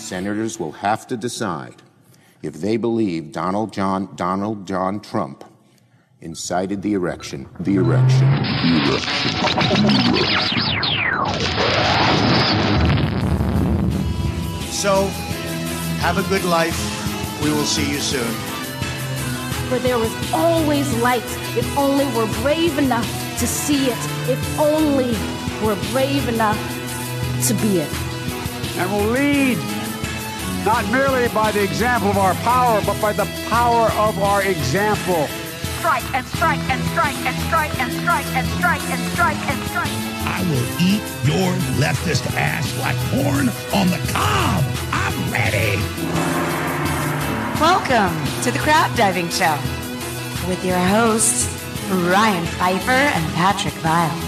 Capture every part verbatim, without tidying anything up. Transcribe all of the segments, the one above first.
senators will have to decide if they believe Donald John Donald John Trump incited the erection, the erection, the erection. So, have a good life. We will see you soon. For there was always light, if only we're brave enough to see it, if only we're brave enough to be it. And will lead not merely by the example of our power, but by the power of our example. Strike and strike and strike and strike and strike and strike and strike and strike. I will eat your leftist ass like corn on the cob. I'm ready. Welcome to the Crab Diving Show with your hosts, Ryan Pfeiffer and Patrick Vile.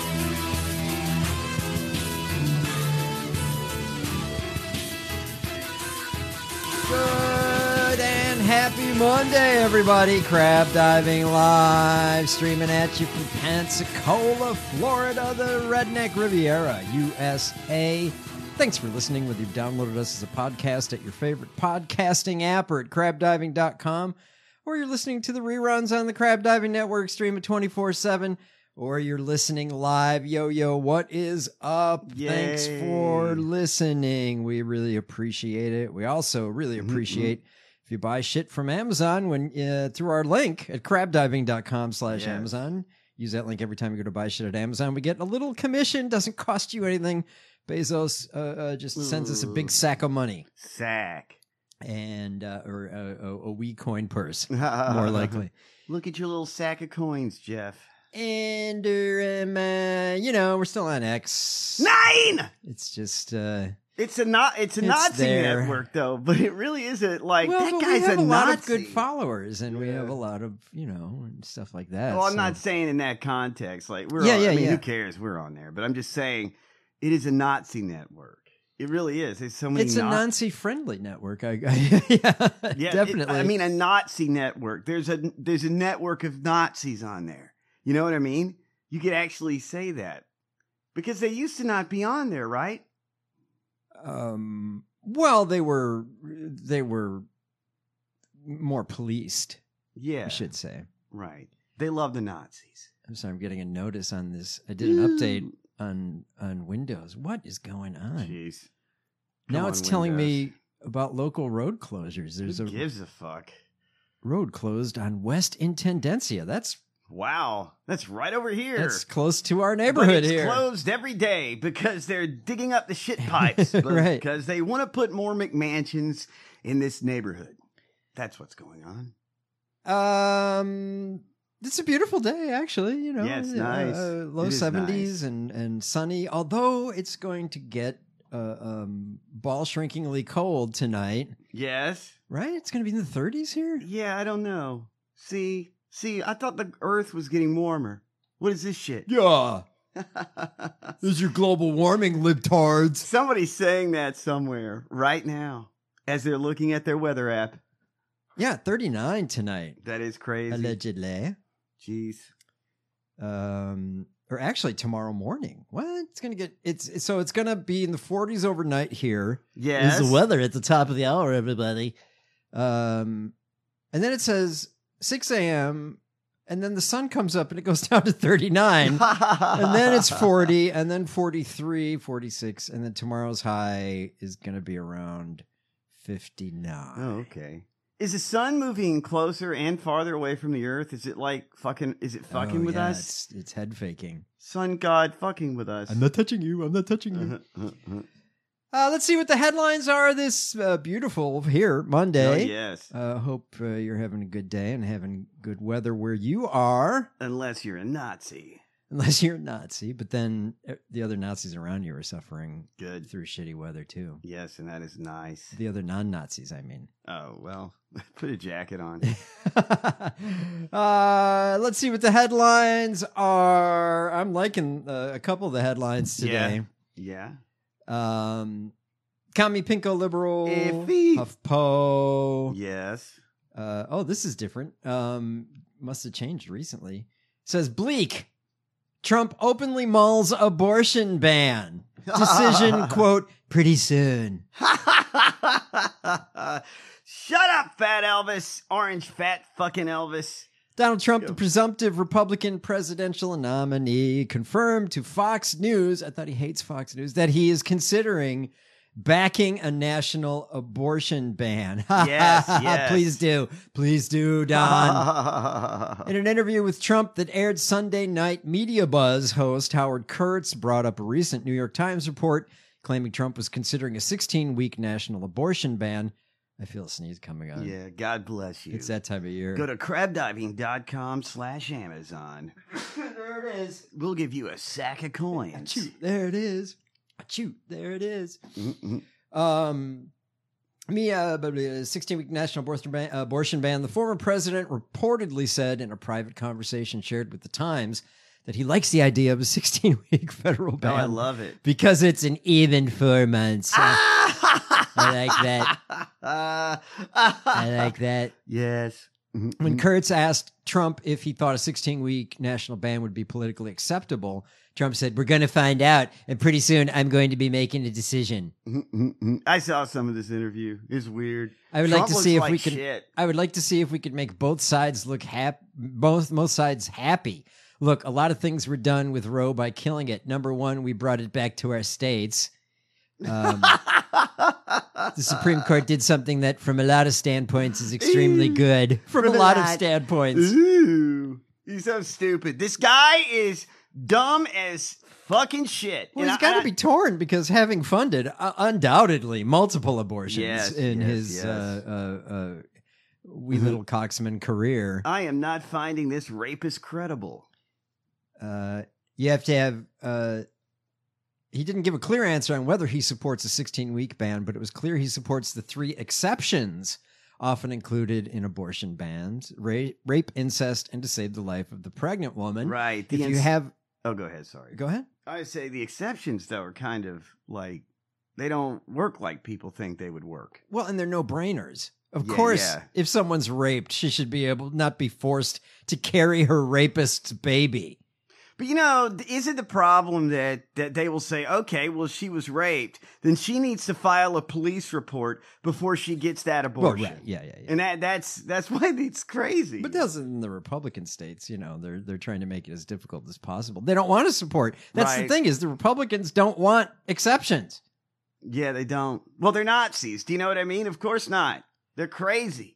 Good and happy Monday, everybody. Crab Diving Live, streaming at you from Pensacola, Florida, the Redneck Riviera, U S A. Thanks for listening, whether you've downloaded us as a podcast at your favorite podcasting app or at crab diving dot com, or you're listening to the reruns on the Crab Diving Network, stream it twenty-four seven, or you're listening live. Yo, yo, what is up? Yay. Thanks for listening. We really appreciate it. We also really appreciate mm-hmm. if you buy shit from Amazon when uh, through our link at crab diving dot com slash Amazon. Use that link every time you go to buy shit at Amazon. We get a little commission. Doesn't cost you anything. Bezos uh, uh, just Ooh. sends us a big sack of money. Sack. And, uh, or a, a, a wee coin purse, more likely. Look at your little sack of coins, Jeff. And, uh, um, uh, you know, we're still on X. Nine! It's just, uh... It's a not. It's a it's Nazi there. network, though. But it really isn't like well, that but guy's we have a, a Nazi. lot of good followers, and yeah. we have a lot of you know and stuff like that. Well, I'm so. not saying in that context. Like we're, yeah, on, yeah, I mean, yeah. who cares? We're on there, but I'm just saying it is a Nazi network. It really is. There's so many. It's na- a Nazi-friendly network. I, I yeah, yeah, definitely. It, I mean, a Nazi network. There's a there's a network of Nazis on there. You know what I mean? You could actually say that because they used to not be on there, right? Um. Well, they were they were more policed. Yeah, I should say. Right. They love the Nazis. I'm sorry. I'm getting a notice on this. I did an update on on Windows. What is going on? Jeez. Now Come it's on, telling Windows. me about local road closures. There's Who a gives a fuck? road closed on West Intendencia. That's wow. That's right over here. That's close to our But neighborhood it's here. closed every day because they're digging up the shit pipes. Right. Because they want to put more McMansions in this neighborhood. That's what's going on. Um, it's a beautiful day, actually. You know, Yeah, it's uh, nice. Uh, low It is seventies nice. and and sunny. Although it's going to get uh, um ball shrinkingly cold tonight. Yes. Right? It's going to be in the thirties here. Yeah, I don't know. See, see, I thought the Earth was getting warmer. What is this shit? Yeah. This is your global warming, libtards. Somebody's saying that somewhere right now as they're looking at their weather app. Yeah, thirty-nine tonight. That is crazy. Allegedly. Jeez. Um, or actually tomorrow morning. What? It's gonna get it's so it's gonna be in the forties overnight here. Yes. Is the weather at the top of the hour, everybody. Um, and then it says six a.m. and then the sun comes up and it goes down to thirty-nine, and then it's forty, and then forty-three, forty-six, and then tomorrow's high is gonna be around fifty-nine. Oh, okay. Is the sun moving closer and farther away from the Earth? Is it like fucking? Is it fucking Oh, with yeah, us? It's, it's head faking. Sun God fucking with us. I'm not touching you. I'm not touching you. Uh, let's see what the headlines are this uh, beautiful here Monday. Oh, yes. Uh, hope uh, you're having a good day and having good weather where you are. Unless you're a Nazi. Unless you're a Nazi, but then uh, the other Nazis around you are suffering Good. through shitty weather too. Yes, and that is nice. The other non-Nazis, I mean. Oh, well, put a jacket on. uh, let's see what the headlines are. I'm liking uh, a couple of the headlines today. Yeah. Um, Commie Pinko Liberal, Iffy. HuffPo. Yes. Uh, oh, this is different. Um, must have changed recently. It says bleak. Trump openly mulls abortion ban. Decision, quote, pretty soon. Shut up, fat Elvis. Orange fat fucking Elvis. Donald Trump, the presumptive Republican presidential nominee, confirmed to Fox News, I thought he hates Fox News, that he is considering backing a national abortion ban. Yes, yes. Please do. Please do, Don. In an interview with Trump that aired Sunday night, Media Buzz host Howard Kurtz brought up a recent New York Times report claiming Trump was considering a sixteen-week national abortion ban. I feel a sneeze coming on. Yeah, God bless you. It's that time of year. Go to crabdiving.com slash Amazon. There it is. We'll give you a sack of coins. Achoo, there it is. Achoo, there it is. Mm-hmm. Um, me, uh, sixteen-week national abortion ban, abortion ban. The former president reportedly said in a private conversation shared with the Times that he likes the idea of a sixteen-week federal ban. Oh, I love it. Because it's an even four months. I like that. I like that. Yes. When Kurtz asked Trump if he thought a sixteen-week national ban would be politically acceptable, Trump said, we're going to find out, and pretty soon I'm going to be making a decision. I saw some of this interview. It's weird. I would Trump like to looks see if like we could. shit. I would like to see if we could make both sides look happy. Both both sides happy. Look, a lot of things were done with Roe by killing it. Number one, we brought it back to our states. Um, the Supreme Court did something that, from a lot of standpoints, is extremely good. From, from a lot, lot of standpoints. Ooh, he's so stupid. This guy is dumb as fucking shit. Well, and he's got to be torn because having funded uh, undoubtedly multiple abortions yes, in yes, his yes. Uh, uh, uh, wee little Coxman career. I am not finding this rapist credible. Uh, you have to have. Uh, he didn't give a clear answer on whether he supports a sixteen-week ban, but it was clear he supports the three exceptions often included in abortion bans: rape, rape incest, and to save the life of the pregnant woman. Right. If ins- you have, oh, go ahead. Sorry. Go ahead. I would say the exceptions, though, are kind of like they don't work like people think they would work. Well, and they're no-brainers. Of yeah, course, yeah. if someone's raped, she should be able not be forced to carry her rapist's baby. But, you know, isn't the problem that, that they will say, okay, well, she was raped, then she needs to file a police report before she gets that abortion. Well, right. Yeah, yeah, yeah. And that, that's that's why it's crazy. But that's in the Republican states, you know, they're they're trying to make it as difficult as possible. They don't want to support. That's right. the thing is the Republicans don't want exceptions. Yeah, they don't. Well, they're Nazis. Do you know what I mean? Of course not. They're crazy.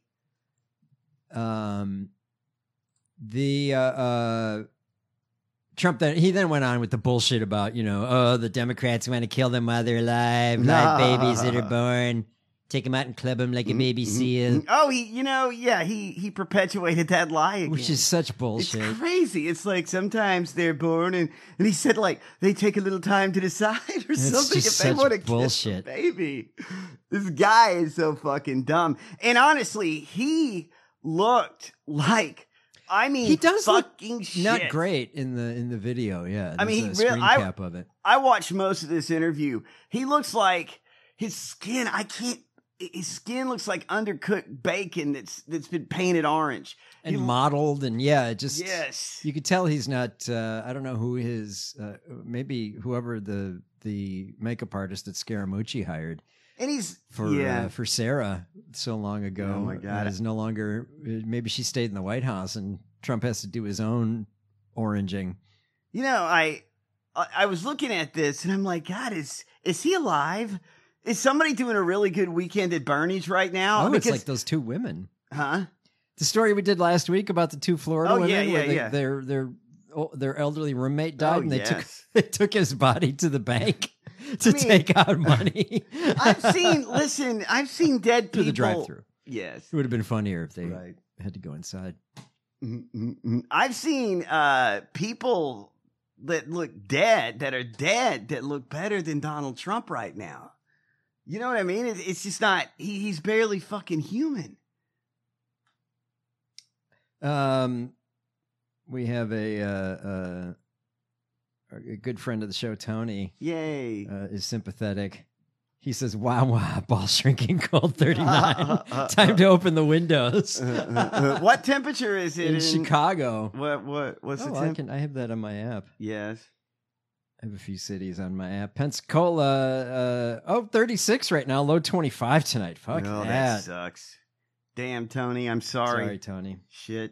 Um, the uh, uh, Trump then he then went on with the bullshit about, you know, oh, the Democrats want to kill them while they're alive, live babies that are born, take them out and club them like a baby seal. Oh, he, you know, yeah, he he perpetuated that lie again, which is such bullshit. It's crazy. It's like sometimes they're born and and he said like they take a little time to decide or It's something just if they such want to bullshit. kiss a baby. This guy is so fucking dumb. And honestly, he looked like. I mean, he does fucking look shit. Not great in the in the video. Yeah, I mean, there's he a really. screen I, cap of it. I watched most of this interview. He looks like his skin. I can't. His skin looks like undercooked bacon that's that's been painted orange and he, modeled, and yeah, it just yes. You could tell he's not. Uh, I don't know who his. Uh, maybe whoever the the makeup artist that Scaramucci hired. And he's for yeah. uh, for Sarah so long ago. Oh my God! Is no longer. Maybe she stayed in the White House, and Trump has to do his own oranging. You know, I I was looking at this, and I'm like, God, is is he alive? Is somebody doing a really good weekend at Bernie's right now? Oh, because, it's like those two women, huh? The story we did last week about the two Florida oh, women. Yeah, yeah, where they, yeah. Their their their elderly roommate died, oh, and they yes. took they took his body to the bank. To I mean, take out money. I've seen, listen, I've seen dead people. To the drive-thru. Yes. It would have been funnier if they right. had to go inside. Mm-hmm. I've seen uh, people that look dead, that are dead, that look better than Donald Trump right now. You know what I mean? It, it's just not, he, he's barely fucking human. Um, we have a... Uh, uh, A good friend of the show, Tony, yay, uh, is sympathetic. He says, wow, wow, ball shrinking cold thirty-nine. Time to open the windows. Uh, uh, uh, what temperature is it in, in Chicago? What what what's oh, the I temp? can I have that on my app. Yes. I have a few cities on my app. Pensacola, uh, oh, thirty-six right now. Low twenty-five tonight. Fuck oh, that. that sucks. Damn, Tony. I'm sorry. Sorry, Tony. Shit.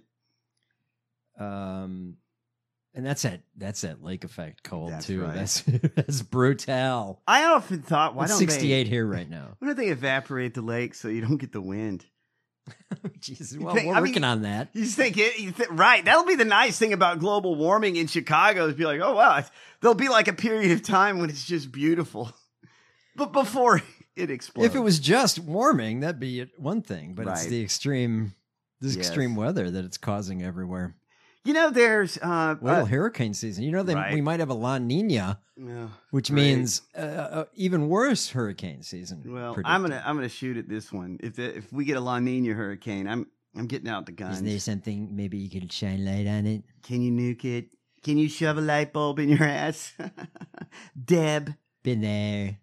Um, and that's that. That's that lake effect cold That's too. right. That's that's brutal. I often thought, why It's don't sixty-eight they, here right now. Why don't they evaporate the lake so you don't get the wind? Jesus, You well, think- we're I mean, working on that. You just think it, you th- right? That'll be the nice thing about global warming in Chicago is be like, oh wow, it's- there'll be like a period of time when it's just beautiful, but before it explodes. If it was just warming, that'd be one thing. But it's Right. the extreme, this Yes. extreme weather that it's causing everywhere. you know, there's uh, Well, uh, hurricane season. You know, they, right. we might have a La Nina, yeah, which great. means uh, uh, even worse hurricane season. Well, predicted. I'm gonna I'm gonna shoot at this one. If the, if we get a La Nina hurricane, I'm I'm getting out the guns. Is there something maybe you could shine light on it? Can you nuke it? Can you shove a light bulb in your ass, Deb? Been there.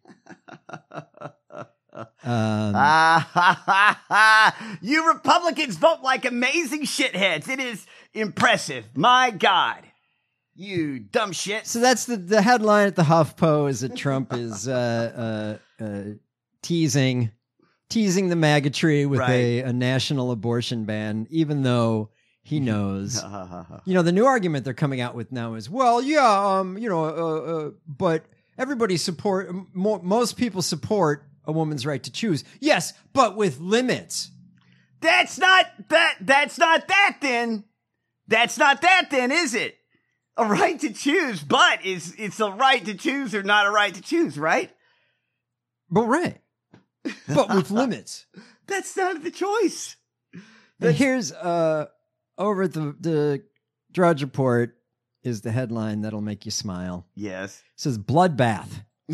um, Ah, ha, ha, ha. You Republicans vote like amazing shitheads. It is impressive. My God. You dumb shit. so that's the, the headline at the HuffPo is that Trump is uh, uh, uh, teasing teasing the MAGA tree with Right. a, a national abortion ban, even though he knows. You know, the new argument they're coming out with now is, well, yeah, um, you know, uh, uh, but everybody support, mo- most people support a woman's right to choose. Yes, but with limits. That's not that. That's not that then. That's not that then, is it? A right to choose, but is it's a right to choose or not a right to choose, right? But right. But with limits. That's not the choice. And here's uh over at the the Drudge Report is the headline that'll make you smile. Yes. It says bloodbath.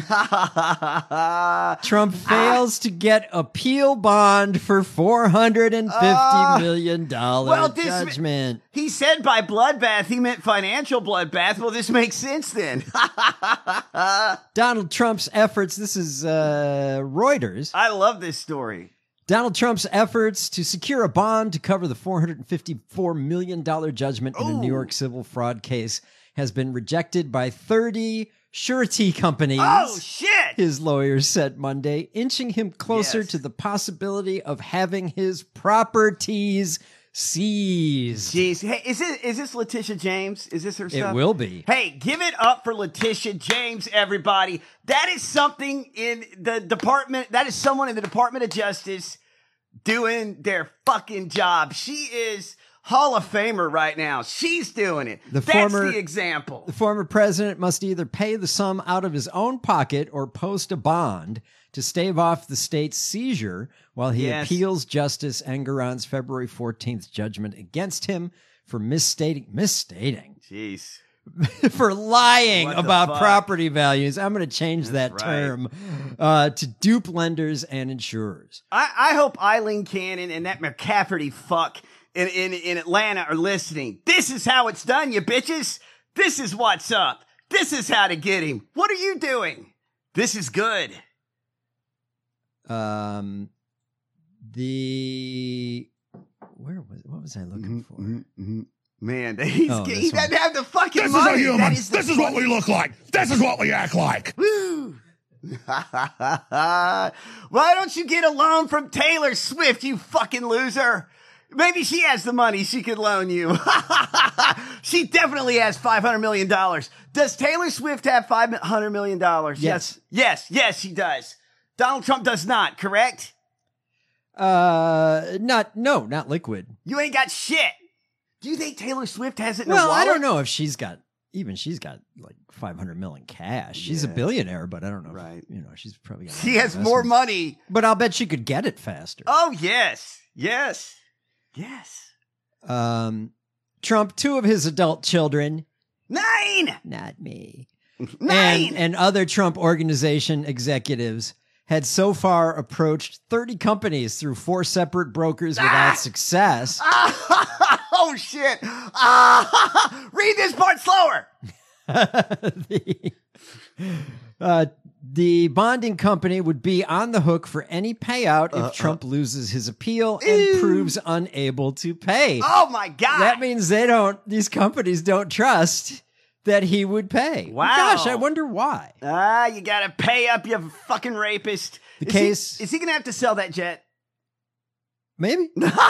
Trump fails to get appeal bond for four hundred fifty Uh, million dollars well, this- judgment. He said by bloodbath he meant financial bloodbath. Well, this makes sense then. Donald Trump's efforts, this is uh, Reuters. I love this story. Donald Trump's efforts to secure a bond to cover the four hundred fifty-four million dollars judgment in a New Ooh. York civil fraud case has been rejected by thirty surety companies. Oh, shit. His lawyers said Monday, inching him closer Yes. to the possibility of having his properties seized. Jeez. Hey, is it is this Letitia James? Is this her It stuff? will be. Hey, give it up for Letitia James, everybody. That is something in the department. That is someone in the Department of Justice doing their fucking job. She is Hall of Famer right now. She's doing it. The That's former- the example. The former president must either pay the sum out of his own pocket or post a bond to stave off the state's seizure while he Yes. appeals Justice Engoron's February fourteenth judgment against him for misstating, misstating, Jeez. for lying What the about fuck? property values. I'm going to change That's that right. term uh, to dupe lenders and insurers. I, I hope Eileen Cannon and that McCafferty fuck in, in, in Atlanta are listening. This is how it's done, you bitches. This is what's up. This is how to get him. What are you doing? This is good. Um, the where was what was I looking for? Man, he's, Oh, he this doesn't one. have the fucking This is money. a human. That is the This is what we funny- look like. This is what we act like. Woo! Why don't you get a loan from Taylor Swift, you fucking loser? Maybe she has the money she could loan you. She definitely has five hundred million dollars. Does Taylor Swift have five hundred million dollars? Yes. Yes, yes, she does. Donald Trump does not, correct? Uh, not no, not liquid. You ain't got shit. Do you think Taylor Swift has it in Well, her wallet? I don't know if she's got even she's got like five hundred million cash. She's a Yes. billionaire, but I don't know. if, Right. you know, she's probably got a She lot has of more investments. money. But I'll bet she could get it faster. Oh, yes. Yes. Yes. Um, Trump, two of his adult children, Nine! not me, Nine! and and other Trump organization executives had so far approached thirty companies through four separate brokers without success. Oh, shit. Ah, read this part slower. the, uh, The bonding company would be on the hook for any payout if Uh, Trump uh. loses his appeal and proves unable to pay. Oh my God. That means they don't, these companies don't trust that he would pay. Wow. Gosh, I wonder why. Ah, you gotta pay up, you fucking rapist. The is case- He, is he gonna have to sell that jet? Maybe.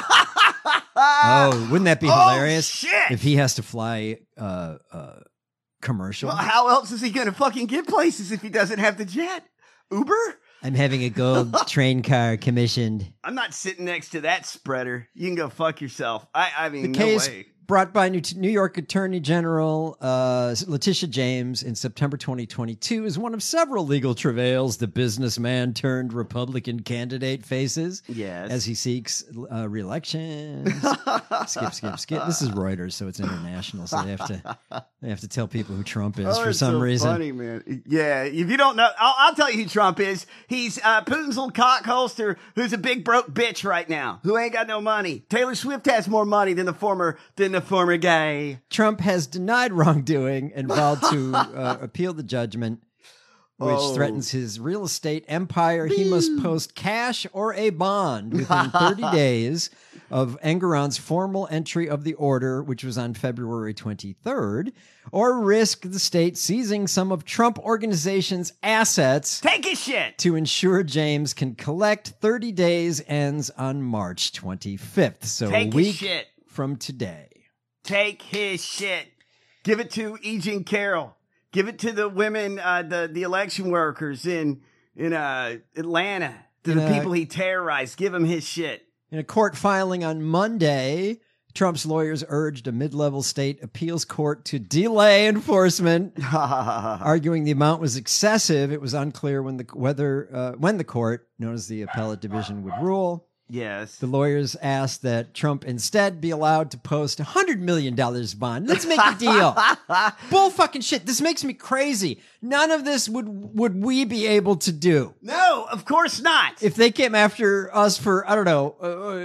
Oh, wouldn't that be Oh, hilarious? shit. If he has to fly uh, uh, commercial. Well, how else is he gonna fucking get places if he doesn't have the jet? Uber? I'm having a gold train car commissioned. I'm not sitting next to that spreader. You can go fuck yourself. I, I mean, The no case way. brought by New New York Attorney General uh, Letitia James in September twenty twenty-two is one of several legal travails the businessman turned Republican candidate faces. Yes. As he seeks uh, re-election. skip, skip, skip. This is Reuters, so it's international. So they have to they have to tell people who Trump is Oh, for it's some so reason. Funny, man. Yeah, if you don't know, I'll, I'll tell you who Trump is. He's uh, Putin's little cock holster, who's a big broke bitch right now, who ain't got no money. Taylor Swift has more money than the former than the former guy. Trump has denied wrongdoing and vowed to uh, appeal the judgment, which Oh. threatens his real estate empire. He must post cash or a bond within thirty days of Engoron's formal entry of the order, which was on February twenty-third, or risk the state seizing some of Trump Organization's assets. Take his shit. To ensure James can collect. thirty days ends on March twenty-fifth. So Take a his week shit. from today. Take his shit. Give it to E. Jean Carroll. Give it to the women, uh, the the election workers in in uh, Atlanta. To In the a- people he terrorized. Give him his shit. In a court filing on Monday, Trump's lawyers urged a mid-level state appeals court to delay enforcement, arguing the amount was excessive. It was unclear when the whether uh, when the court, known as the appellate division, would rule. Yes. The lawyers asked that Trump instead be allowed to post one hundred million dollars bond. Let's make a deal. Bull fucking shit. This makes me crazy. None of this would would we be able to do. No, of course not. If they came after us for, I don't know,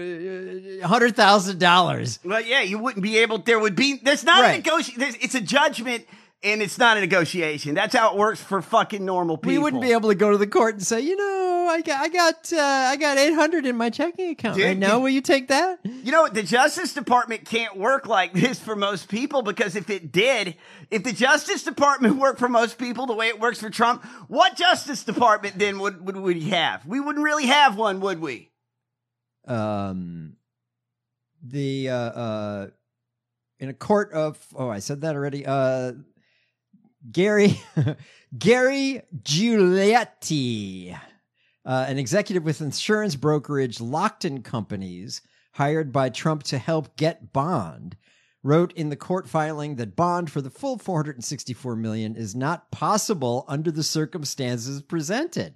uh, one hundred thousand dollars. Well, yeah, you wouldn't be able. There would be. There's not a Right. negotiation. It's a judgment, and it's not a negotiation. That's how it works for fucking normal people. We wouldn't be able to go to the court and say, you know, I got, I got, uh, I got eight hundred in my checking account Dude, right now. dude. Will you take that? You know, the Justice Department can't work like this for most people because if it did, if the Justice Department worked for most people the way it works for Trump, what Justice Department then would would we have? We wouldn't really have one, would we? Um, the uh, uh, in a court of, oh, I said that already. Uh, Gary, Gary Giulietti, uh, an executive with insurance brokerage Lockton Companies, hired by Trump to help get Bond, wrote in the court filing that bond for the full four hundred sixty-four million dollars is not possible under the circumstances presented.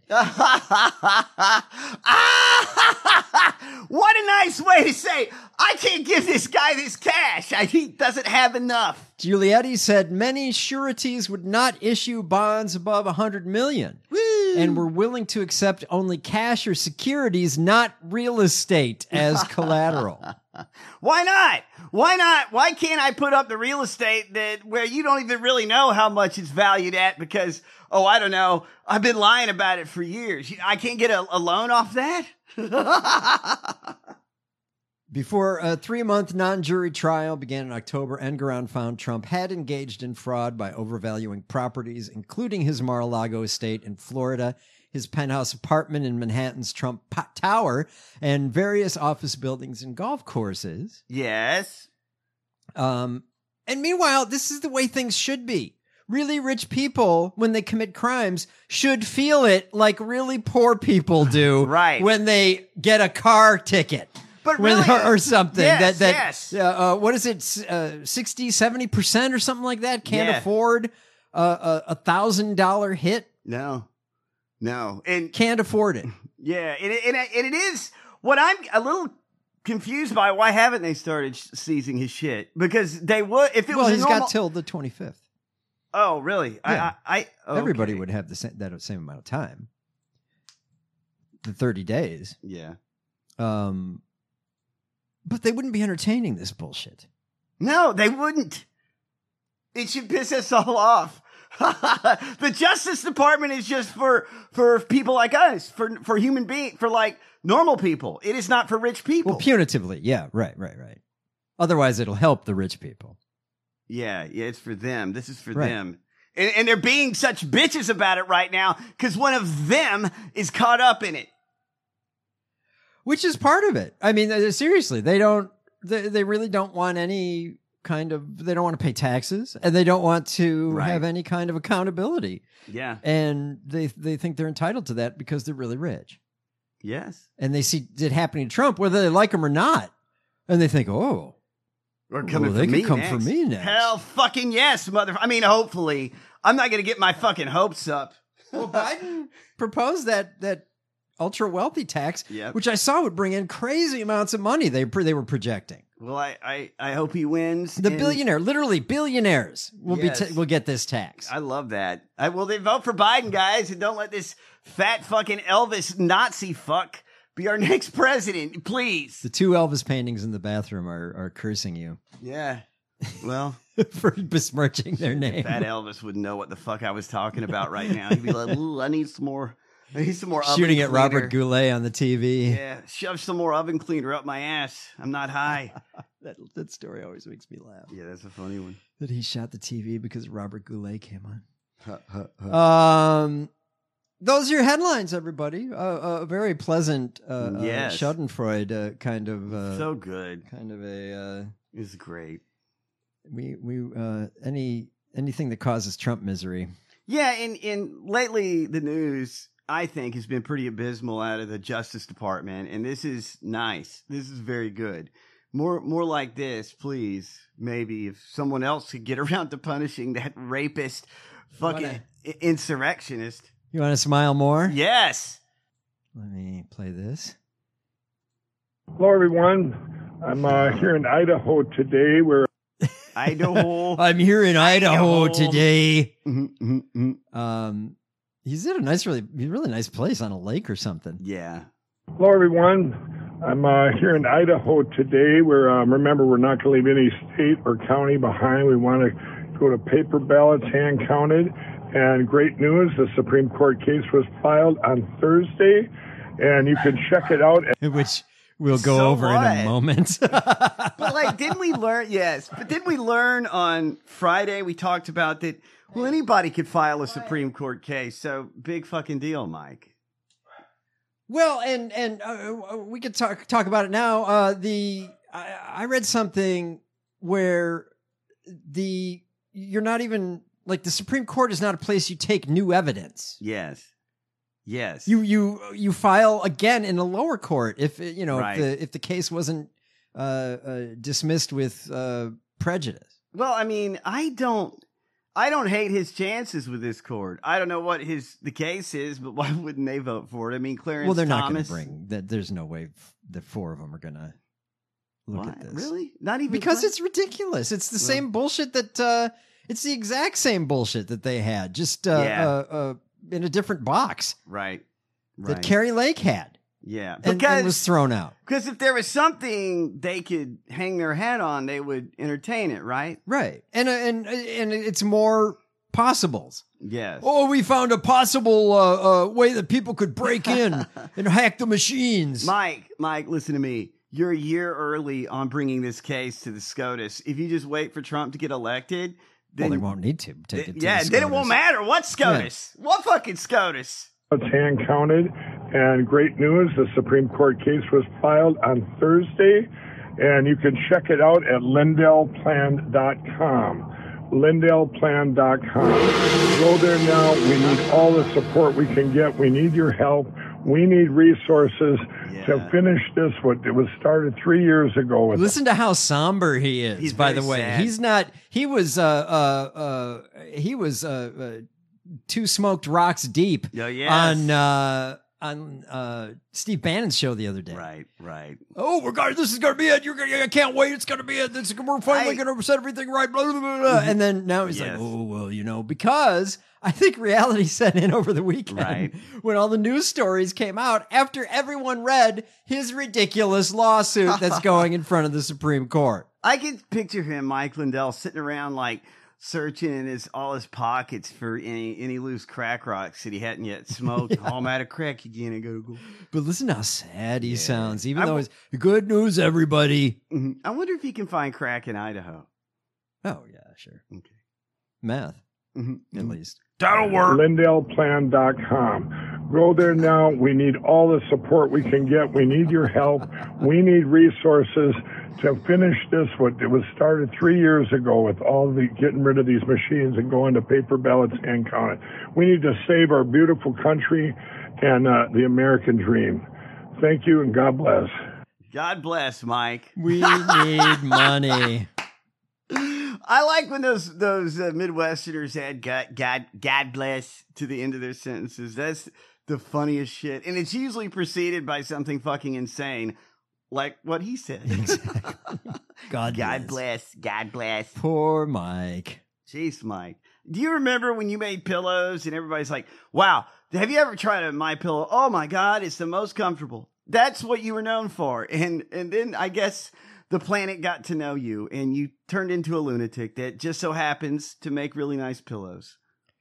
What a nice way to say, I can't give this guy this cash. I, he doesn't have enough. Giulietti said many sureties would not issue bonds above one hundred million dollars and were willing to accept only cash or securities, not real estate, as collateral. Why not? Why not? Why can't I put up the real estate that where you don't even really know how much it's valued at because, oh, I don't know, I've been lying about it for years. I can't get a, a loan off that? Before a three-month non-jury trial began in October, Engoron found Trump had engaged in fraud by overvaluing properties, including his Mar-a-Lago estate in Florida, his penthouse apartment in Manhattan's Trump po- Tower, and various office buildings and golf courses. Yes. Um, and meanwhile, this is the way things should be. Really rich people, when they commit crimes, should feel it like really poor people do Right. when they get a car ticket. But When- really, or, or something. Yes, that, that, yes. Uh, uh, what is it? Uh, sixty, seventy percent or something like that? Can't Yeah. afford uh, a, a thousand dollar hit? No. No. And Can't afford it. yeah, and it, and it, and it is what I'm a little confused by. Why haven't they started sh- seizing his shit? Because they would, if it Well, was a he's normal, got till the twenty-fifth. Oh, really? Yeah. I, I, I Everybody okay. would have the same, that same amount of time. The thirty days. Yeah. Um, but they wouldn't be entertaining this bullshit. No, they wouldn't. It should piss us all off. The Justice Department is just for for people like us, for for human being, for like normal people. It is not for rich people. Well, punitively, yeah, right, right, right. Otherwise, it'll help the rich people. Yeah, yeah, it's for them. This is for Right. them. And, and they're being such bitches about it right now because one of them is caught up in it. Which is part of it. I mean, uh, seriously, they don't, they, they really don't want any kind of, they don't want to pay taxes and they don't want to Right. have any kind of accountability. Yeah. And they, they think they're entitled to that because they're really rich. Yes. And they see it happening to Trump, whether they like him or not. And they think, oh, Or coming well, they for could me come next. for me next. Hell fucking yes, mother. I mean, hopefully. I'm not going to get my fucking hopes up. Well, Biden proposed that that ultra wealthy tax, Yep. which I saw would bring in crazy amounts of money. They pre- they were projecting. Well, I, I, I hope he wins. The and billionaire, literally billionaires, will Yes. be ta- will get this tax. I love that. I, well, they vote for Biden, guys, and don't let this fat fucking Elvis Nazi fuck be our next president, please. The two Elvis paintings in the bathroom are are cursing you Yeah. Well, for besmirching their name. Fat Elvis wouldn't know what the fuck I was talking about right now. He'd be like, "Ooh, I need some more. I need some more oven Shooting at cleaner." Robert Goulet on the T V. Yeah, shove some more oven cleaner up my ass. I'm not high. That that story always makes me laugh. Yeah, that's a funny one. That he shot the T V because Robert Goulet came on. Huh, huh, huh. Um, those are your headlines, everybody. Uh, a very pleasant, uh, Yes. uh, Schadenfreude uh, kind of, uh, So good. kind of a. Uh, It's great. we we uh, any anything that causes Trump misery. Yeah, and, and lately the news, I think, has been pretty abysmal out of the Justice Department, and this is nice. This is very good. More more like this, please. Maybe if someone else could get around to punishing that rapist fucking Wanna- i- insurrectionist. You want to smile more? Yes. Let me play this. Hello, everyone. I'm uh, here in Idaho today. We're Idaho. I'm here in Idaho, Idaho. today. Mm-hmm, mm-hmm. Um, he's in a nice, really, really nice place on a lake or something. Yeah. Hello, everyone. I'm uh, here in Idaho today. We're um, remember we're not going to leave any state or county behind. We want to go to paper ballots, hand counted. And great news: the Supreme Court case was filed on Thursday, and you can check it out. At- Which we'll go So over in a what? moment. But like, didn't we learn? Yes, but didn't we learn on Friday? We talked about that. Well, anybody could file a Supreme Court case, so big fucking deal, Mike. Well, and and uh, we could talk talk about it now. Uh, the I, I read something where the you're not even like the Supreme Court is not a place you take new evidence. Yes, yes. You you you file again in the lower court if you know Right. if the if the case wasn't uh, uh, dismissed with uh, prejudice. Well, I mean, I don't, I don't hate his chances with this court. I don't know what his the case is, but why wouldn't they vote for it? I mean, Clarence Well, they're not going Thomas. to bring that. There's no way f- the four of them are going to look Why? at this. Really? Not even Because Cla- it's ridiculous. It's the Well- same bullshit that uh, it's the exact same bullshit that they had, just uh, Yeah. uh, uh, in a different box right, right. that Carrie Lake had yeah, and, because and was thrown out. because if there was something they could hang their hat on, they would entertain it, right? Right, and uh, and and it's more possibles. Yes. Oh, we found a possible uh, uh, way that people could break in and hack the machines. Mike, Mike, listen to me. You're a year early on bringing this case to the SCOTUS. If you just wait for Trump to get elected, well, then they won't need to take it. To yeah, the then it won't SCOTUS. matter. What SCOTUS? What fucking SCOTUS? It's hand counted, and great news: the Supreme Court case was filed on Thursday, and you can check it out at Lindell Plan dot com. Lindell Plan dot com. Go there now. We need all the support we can get. We need your help. We need resources to finish this. What it was started three years ago. With Listen to how somber he is. He's by very the way, sad. he's not. He was. Uh. Uh. uh he was. Uh. uh two smoked rocks deep. Oh, yes. On. Uh. On uh, Steve Bannon's show the other day. Right, right. Oh, we're gonna, this is going to be it. You're gonna, I can't wait. It's going to be it. This, we're finally I- going to set everything right. Blah, blah, blah, blah. And then now he's Yes. like, oh, well, you know, because I think reality set in over the weekend Right. when all the news stories came out after everyone read his ridiculous lawsuit that's going in front of the Supreme Court. I can picture him, Mike Lindell, sitting around like searching in his all his pockets for any any loose crack rocks that he hadn't yet smoked. Yeah. Oh, I'm out of crack again, Google. But listen how sad he Yeah. sounds, even I though w- it's good news, everybody. Mhm. I wonder if he can find crack in Idaho. Oh, yeah, sure. Okay. Meth, Mhm. at least. That'll work. Lindale Plan dot com. Go there now. We need all the support we can get. We need your help. We need resources to finish this. What it was started three years ago with all the getting rid of these machines and going to paper ballots and counted. We need to save our beautiful country and uh, the American dream. Thank you and God bless. God bless, Mike. We need money. I like when those those uh, Midwesterners add God, God, God bless to the end of their sentences. That's the funniest shit, and it's usually preceded by something fucking insane, like what he said. God, God bless. bless, God bless. Poor Mike. Jeez, Mike. Do you remember when you made pillows and everybody's like, "Wow, have you ever tried a My Pillow? Oh my God, it's the most comfortable." That's what you were known for, and and then I guess the planet got to know you, and you turned into a lunatic that just so happens to make really nice pillows.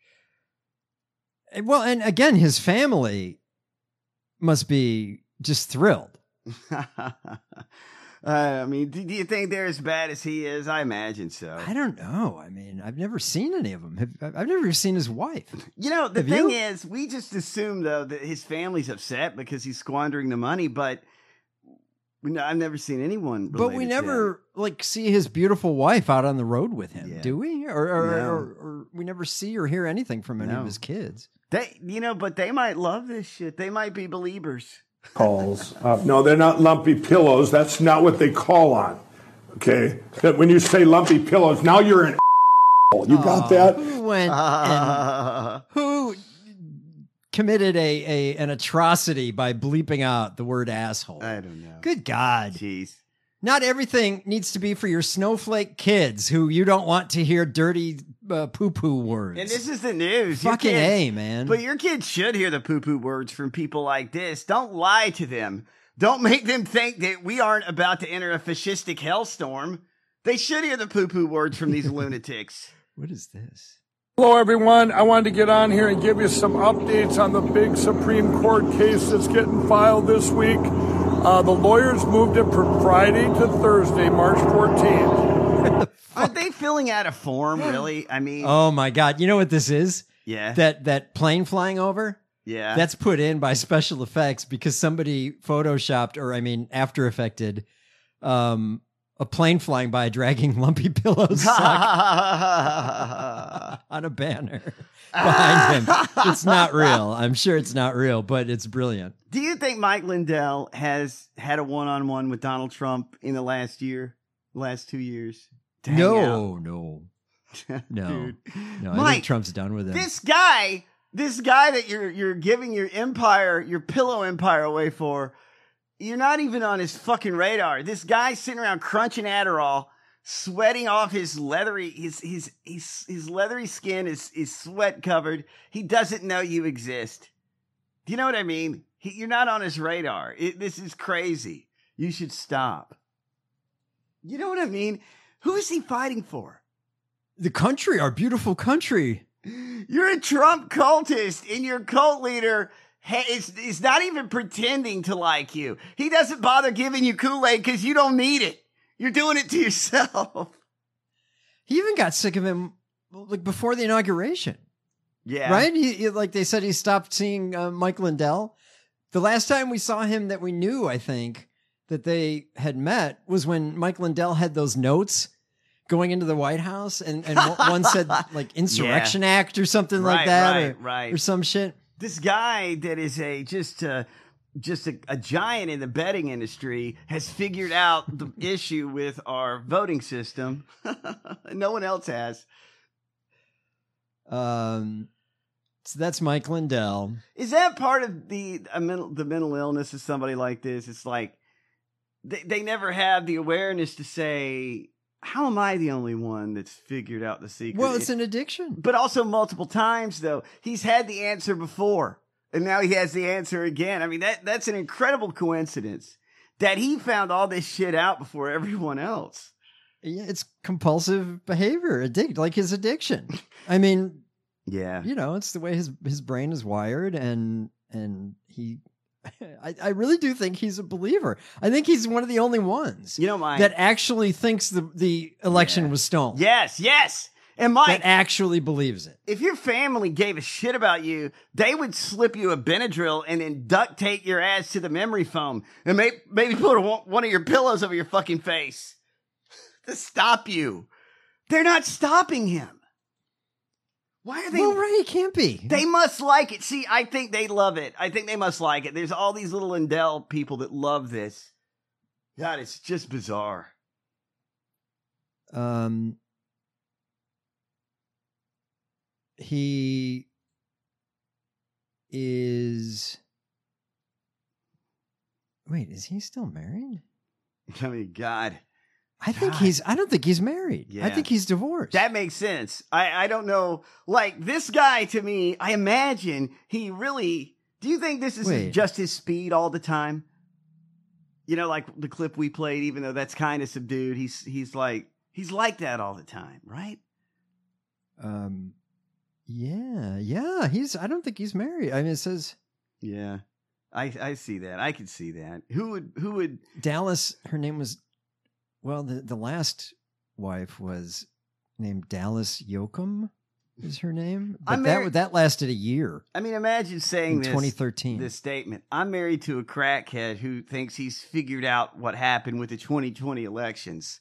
Well, and again, his family must be just thrilled. uh, I mean, do, do you think they're as bad as he is? I imagine so. I don't know. I mean, I've never seen any of them. Have, I've never seen his wife. You know, the Have thing you? is, we just assume, though, that his family's upset because he's squandering the money, but we know, I've never seen anyone. But we related to never like see his beautiful wife out on the road with him, Yeah. do we? Or or, No. or or we never see or hear anything from any No. of his kids. They, you know, but they might love this shit. They might be believers. calls. Uh, no, they're not lumpy pillows. That's not what they call on. Okay? That when you say lumpy pillows, now you're an You got that? Who went and who committed a, a an atrocity by bleeping out the word asshole? I don't know. Good God. Jeez. Not everything needs to be for your snowflake kids who you don't want to hear dirty uh, poo-poo words. And this is the news. Your Fucking kids- A, man. But your kids should hear the poo-poo words from people like this. Don't lie to them. Don't make them think that we aren't about to enter a fascistic hellstorm. They should hear the poo-poo words from these lunatics. What is this? Hello, everyone. I wanted to get on here and give you some updates on the big Supreme Court case that's getting filed this week. Uh, the lawyers moved it from Friday to Thursday, March fourteenth. Aren't they filling out a form, really? I mean, Oh my God. You know what this is? yeah. That that plane flying over? yeah. That's put in by special effects because somebody photoshopped, or I mean, After Effected, um, a plane flying by dragging lumpy pillows suck on a banner behind him. It's not real. I'm sure it's not real, but it's brilliant. Do you think Mike Lindell has had a one-on-one with Donald Trump in the last year, last two years? to hang No, no, out? no, Dude. no. I Mike, think Trump's done with him. This guy, this guy that you're you're giving your empire, your pillow empire away for, you're not even on his fucking radar. This guy sitting around crunching Adderall, sweating off his leathery his his his, his leathery skin is is sweat covered. He doesn't know you exist. Do you know what I mean? He, you're not on his radar. It, this is crazy. You should stop. You know what I mean? Who is he fighting for? The country, our beautiful country. You're a Trump cultist, and your cult leader ha- is, is not even pretending to like you. He doesn't bother giving you Kool-Aid because you don't need it. You're doing it to yourself. He even got sick of him like before the inauguration. Yeah. Right? He, he- like they said, he stopped seeing uh, Mike Lindell. The last time we saw him that we knew, I think, that they had met was when Mike Lindell had those notes going into the White House, and, and one- one said like Insurrection Yeah. Act or something Right, like that, right, or, right. or some shit. This guy that is a just a, just a, a giant in the betting industry has figured out the issue with our voting system. No one else has. Um, so that's Mike Lindell. Is that part of the a mental, the mental illness of somebody like this? It's like they, they never have the awareness to say, how am I the only one that's figured out the secret? Well, it's an addiction. But also multiple times, though. He's had the answer before, and now he has the answer again. I mean, that that's an incredible coincidence that he found all this shit out before everyone else. Yeah, it's compulsive behavior, addict, like his addiction. I mean, yeah, you know, it's the way his his brain is wired, and and he, I, I really do think he's a believer. I think he's one of the only ones, you know, Mike, that actually thinks the the election yeah. was stolen. Yes, yes. And Mike, that actually believes it. If your family gave a shit about you, they would slip you a Benadryl and then duct tape your ass to the memory foam and maybe, maybe put a, one of your pillows over your fucking face to stop you. They're not stopping him. Why are they? Well, right, it can't be. They must like it. See, I think they love it. I think they must like it. There's all these little Lindell people that love this. God, it's just bizarre. Um... He is. Wait, is he still married? I mean, God. I think God. he's. I don't think he's married. Yeah. I think he's divorced. That makes sense. I, I don't know. Like, this guy, to me, I imagine he really. Do you think this is Wait. just his speed all the time? You know, like the clip we played, even though that's kind of subdued, he's he's like he's like that all the time, right? Um. Yeah, yeah. He's. I don't think he's married. I mean, it says. Yeah, I I see that. I could see that. Who would who would Dallas? Her name was. Well, the the last wife was named Dallas Yoakum. Is her name? But I'm that married- that lasted a year. I mean, imagine saying In this, twenty thirteen. this statement. I'm married to a crackhead who thinks he's figured out what happened with the twenty twenty elections.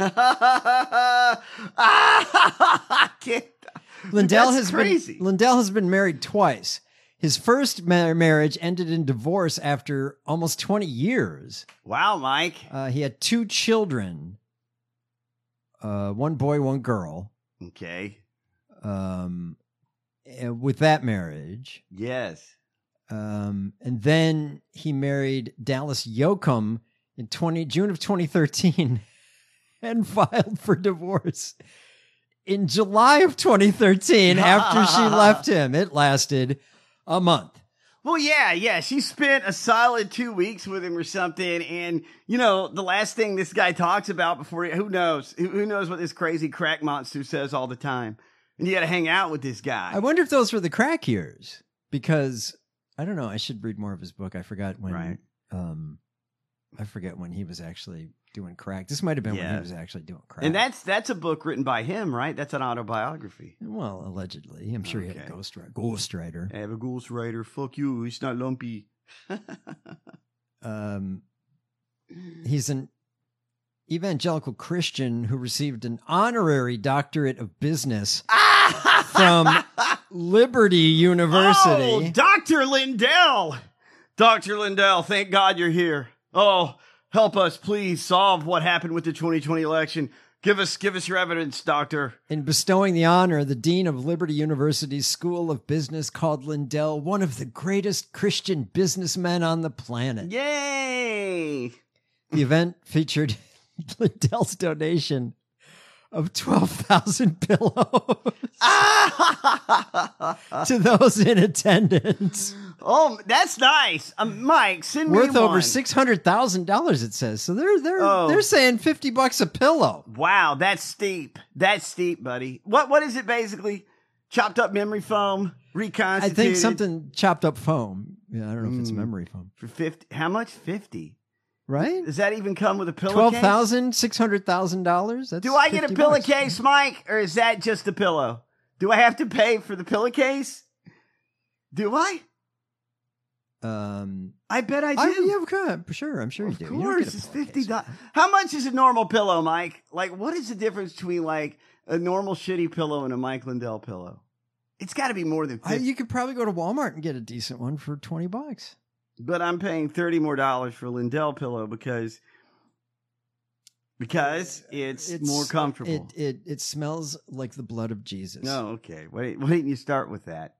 I can't. Lindell That's has crazy. been Lindell has been married twice. His first ma- marriage ended in divorce after almost twenty years. Wow, Mike. Uh, he had two children, uh, one boy, one girl. Okay. Um, and with that marriage, Yes. um, and then he married Dallas Yoakum in twenty June of twenty thirteen, and filed for divorce in July of twenty thirteen after she left him. It lasted a month. Well, yeah, yeah. She spent a solid two weeks with him or something. And, you know, the last thing this guy talks about before he, who knows? Who, who knows what this crazy crack monster says all the time? And you got to hang out with this guy. I wonder if those were the crack years, because I don't know. I should read more of his book. I forgot when. Right. Um, I forget when he was actually doing crack. This might have been when Yeah. he was actually doing crack. And that's that's a book written by him, right? That's an autobiography. Well, allegedly. I'm sure he had a Okay. ghostwriter. Ghostwriter. I have a ghostwriter. Fuck you. It's not lumpy. Um, he's an evangelical Christian who received an honorary doctorate of business from Liberty University. Oh, Doctor Lindell. Doctor Lindell, thank God you're here. Oh, help us, please, solve what happened with the twenty twenty election. Give us, give us your evidence, Doctor. In bestowing the honor, the dean of Liberty University's School of Business called Lindell one of the greatest Christian businessmen on the planet. Yay! The event featured Lindell's donation of twelve thousand pillows to those in attendance. Oh, that's nice. Um, Mike, send me Worth over one. six hundred thousand dollars, it says. So they're they're Oh. they're saying fifty bucks a pillow. Wow, that's steep. That's steep, buddy. What what is it basically? Chopped up memory foam, I reconstituted. think something chopped up foam. Yeah, I don't know if it's Mm. memory foam. for fifty. How much? Fifty. Right? Does that even come with a pillowcase? Twelve thousand, six hundred thousand dollars. That's Do I get a fifty bucks. pillowcase, Mike, or is that just a pillow? Do I have to pay for the pillowcase? Do I? Um, I bet I do. I, yeah, okay, for sure. I'm sure you Of do. You don't course, get a it's pillowcase. fifty dollars. How much is a normal pillow, Mike? Like, what is the difference between like a normal shitty pillow and a Mike Lindell pillow? It's got to be more than I, fifty. you could probably go to Walmart and get a decent one for twenty bucks. But I'm paying thirty more dollars for a Lindell pillow because because it's, more comfortable. It, it it smells like the blood of Jesus. No, okay. Wait, why didn't you start with that?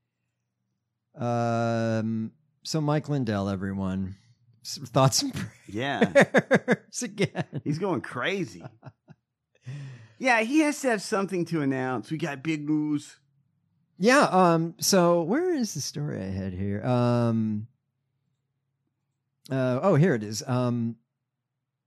Um. So Mike Lindell, everyone, S- thoughts and Yeah, prayers again. he's going crazy. Yeah, he has to have something to announce. We got big news. Yeah. Um. So where is the story I had here? Um. Uh, oh, here it is. Um.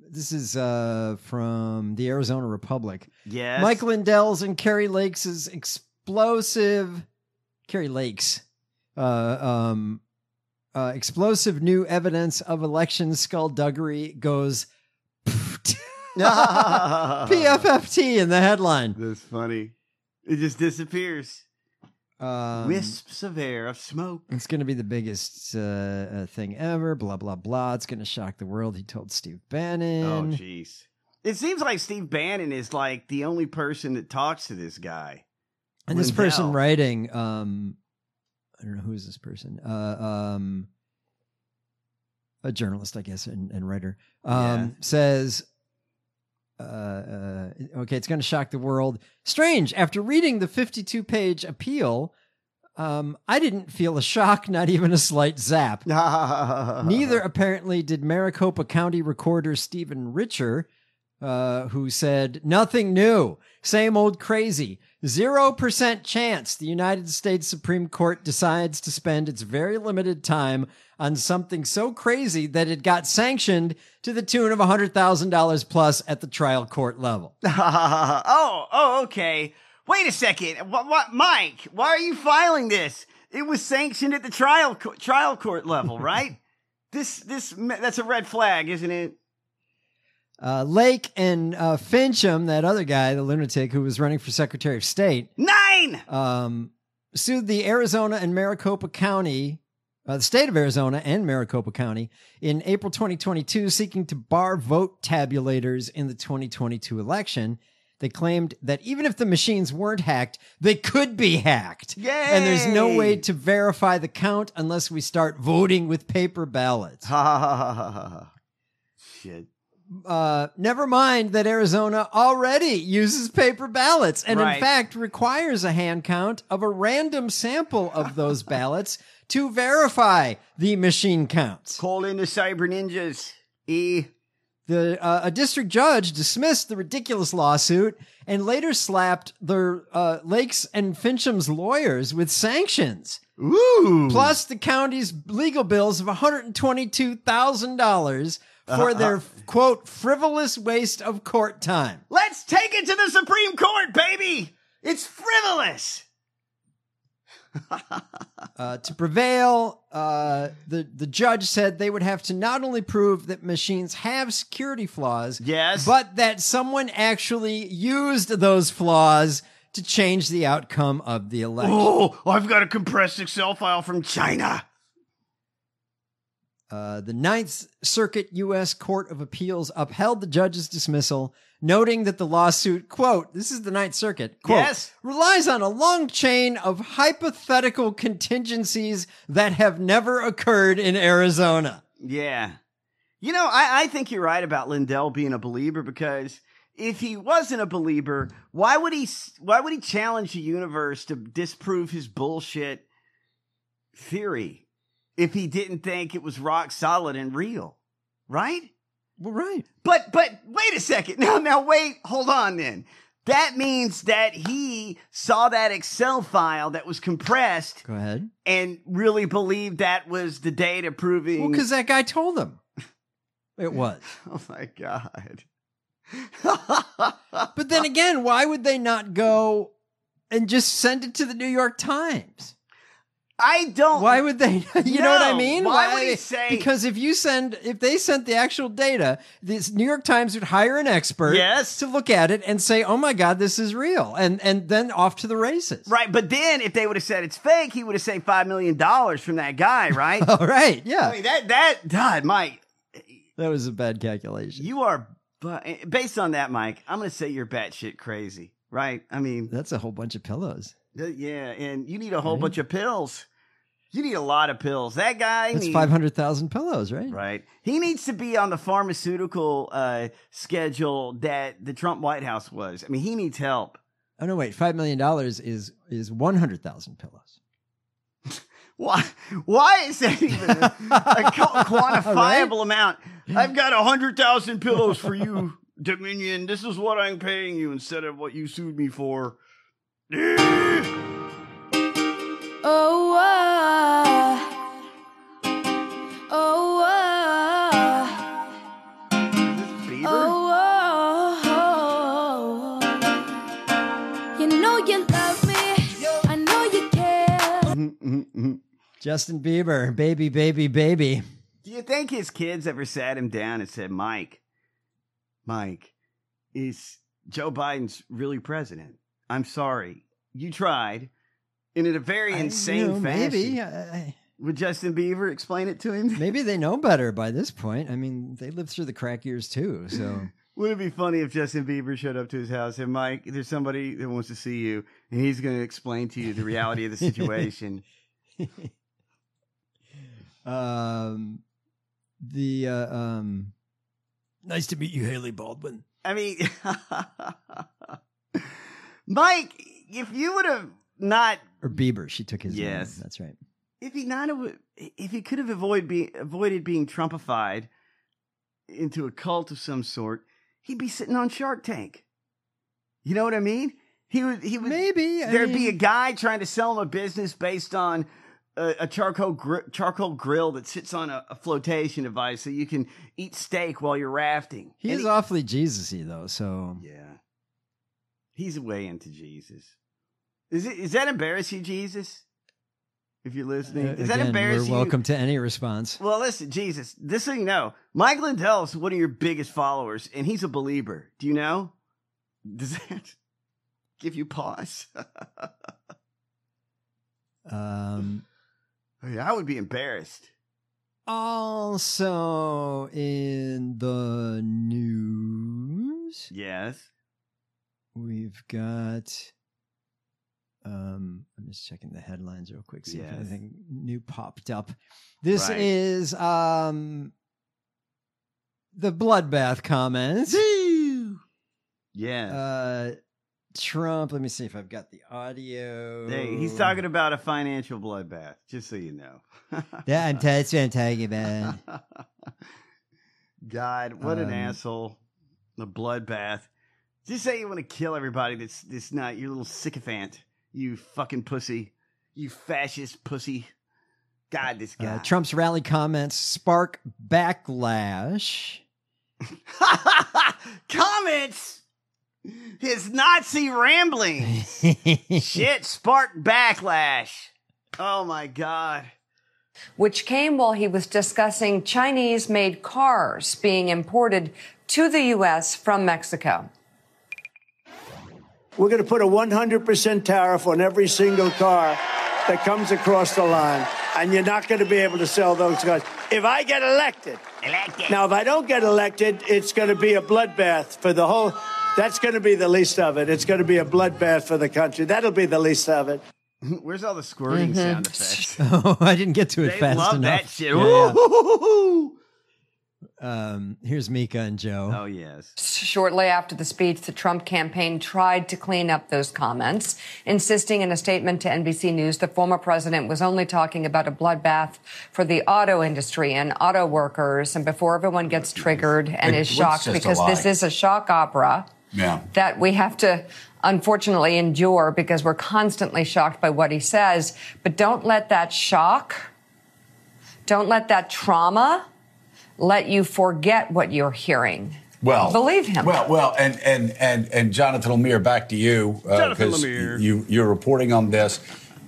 this is uh, from the Arizona Republic. Yes. Mike Lindell's and Kerry Lakes' explosive, Kerry Lakes, uh, um, uh, explosive new evidence of election skullduggery goes P F F T in the headline. That's funny. It just disappears. Um, Wisps of air, of smoke. It's going to be the biggest uh, uh, thing ever. Blah, blah, blah. It's going to shock the world. He told Steve Bannon. Oh, jeez. It seems like Steve Bannon is like the only person that talks to this guy. And this Lindell. person writing, um, I don't know, who is this person? Uh, um, a journalist, I guess, and, and writer, um, Yeah. says, uh, uh, okay, it's going to shock the world. Strange, after reading the fifty-two page appeal, um, I didn't feel a shock, not even a slight zap. Neither, apparently, did Maricopa County Recorder Stephen Richer, uh, who said, nothing new, same old crazy. Zero percent chance the United States Supreme Court decides to spend its very limited time on something so crazy that it got sanctioned to the tune of one hundred thousand dollars plus at the trial court level. oh, oh, okay. Wait a second. What, what, Mike, why are you filing this? It was sanctioned at the trial co- trial court level, right? this, this, that's a red flag, isn't it? Uh, Lake and uh, Fincham, that other guy, the lunatic who was running for Secretary of State, Nine! um, sued the Arizona and Maricopa County, uh, the state of Arizona and Maricopa County in April twenty twenty-two, seeking to bar vote tabulators in the twenty twenty-two election. They claimed that even if the machines weren't hacked, they could be hacked. Yay! And there's no way to verify the count unless we start voting with paper ballots. Shit. Uh, never mind that Arizona already uses paper ballots and Right. in fact requires a hand count of a random sample of those ballots to verify the machine counts. Call in the cyber ninjas. E. The uh, a district judge dismissed the ridiculous lawsuit and later slapped the uh, Lakes and Fincham's lawyers with sanctions. Ooh. Plus the county's legal bills of one hundred twenty-two thousand dollars for Uh, their, uh. quote, frivolous waste of court time. Let's take it to the Supreme Court, baby! It's frivolous! Uh, to prevail, uh, the, the judge said they would have to not only prove that machines have security flaws, yes, but that someone actually used those flaws to change the outcome of the election. Oh, I've got a compressed Excel file from China. Uh, the Ninth Circuit U S Court of Appeals upheld the judge's dismissal, noting that the lawsuit, quote, this is the Ninth Circuit, quote, Yes. relies on a long chain of hypothetical contingencies that have never occurred in Arizona. Yeah. You know, I, I think you're right about Lindell being a believer, because if he wasn't a believer, why would he why would he challenge the universe to disprove his bullshit theory if he didn't think it was rock solid and real? Right? Well, right. But but wait a second. Now now wait, hold on then. That means that he saw that Excel file that was compressed. Go ahead. And really believed that was the data proving. Well, because that guy told him it was. Oh my God. But then again, why would they not go and just send it to the New York Times? I don't. Why would they? You know what I No. mean? Why would he say- Because if you send, if they sent the actual data, this New York Times would hire an expert, Yes. to look at it and say, "Oh my God, this is real," and and then off to the races. Right, but then if they would have said it's fake, he would have saved five million dollars from that guy, right? All right, yeah. I mean, that that God, Mike, That was a bad calculation. you are. But based on that, Mike, I'm going to say you're batshit crazy, right? I mean, That's a whole bunch of pillows. th- yeah, and you need a whole Right. bunch of pills. You need a lot of pills. That guy That's needs five hundred thousand pillows, right? Right. He needs to be on the pharmaceutical uh, schedule that the Trump White House was. I mean, he needs help. Oh no, wait, five million dollars is is one hundred thousand pillows. Why? Why is that even a, a co- quantifiable amount? I've got a hundred thousand pillows for you, Dominion. This is what I'm paying you instead of what you sued me for. Oh, uh, oh, uh. Justin Bieber, baby, baby, baby. Do you think his kids ever sat him down and said, Mike, Mike, is Joe Biden's really president? I'm sorry. You tried. And in a very I, insane you know, fashion. Maybe. I, Would Justin Bieber explain it to him? maybe they know better by this point. I mean, they lived through the crack years too, so... Would it be funny if Justin Bieber showed up to his house and Mike, there's somebody that wants to see you, and he's going to explain to you the reality of the situation? um, the uh, um, nice to meet you, Haley Baldwin. I mean, Mike, if you would have not, or Bieber, she took his yes, name. That's right. If he not, if he could have avoid be, avoided being Trumpified into a cult of some sort, he'd be sitting on Shark Tank. You know what I mean? He would. He would. Maybe I there'd mean, be a guy trying to sell him a business based on a, a charcoal gr- charcoal grill that sits on a, a flotation device, so you can eat steak while you're rafting. He And is he, awfully Jesus-y though, so yeah, he's way into Jesus. Is it? Is that embarrass you, Jesus? If you're listening, uh, does that again, embarrass we're you? welcome to any response. Well, listen, Jesus, this so you know, Mike Lindell's one of your biggest followers, and he's a believer. Do you know? Does that give you pause? um, oh, yeah, I would be embarrassed. Also in the news, yes, we've got... Um, I'm just checking the headlines real quick, see yes. if anything new popped up. This right. is um the bloodbath comments. Yes. Uh, Trump. Let me see if I've got the audio. Hey, he's talking about a financial bloodbath, just so you know. Yeah, I'm t- that's what I'm talking about. God, what an Um, asshole! The bloodbath. Just say you want to kill everybody. That's that's not your little sycophant. You fucking pussy. You fascist pussy. God, this guy. Uh, Trump's rally comments spark backlash. Comments. His Nazi ramblings. Shit sparked backlash. Oh my God. Which came while he was discussing Chinese-made cars being imported to the U S from Mexico. We're going to put a one hundred percent tariff on every single car that comes across the line, and you're not going to be able to sell those cars. If I get elected, elected. Now, if I don't get elected, it's going to be a bloodbath for the whole, that's going to be the least of it. It's going to be a bloodbath for the country. That'll be the least of it. Where's all the squirting Mm-hmm. sound effects? Oh, I didn't get to it They fast love enough. that shit. Yeah, yeah. Woo-hoo-hoo-hoo. Um, here's Mika and Joe. Oh, yes. Shortly after the speech, the Trump campaign tried to clean up those comments, insisting in a statement to N B C News the former president was only talking about a bloodbath for the auto industry and auto workers. And before everyone gets triggered and It- is it's shocked, just a because lie. this is a shock opera Yeah. that we have to unfortunately endure because we're constantly shocked by what he says. But don't let that shock, don't let that trauma let you forget what you're hearing. Well, believe him. Well, well, and and and and Jonathan Lemire, back to you, Jonathan because Lemire. you you're reporting on this.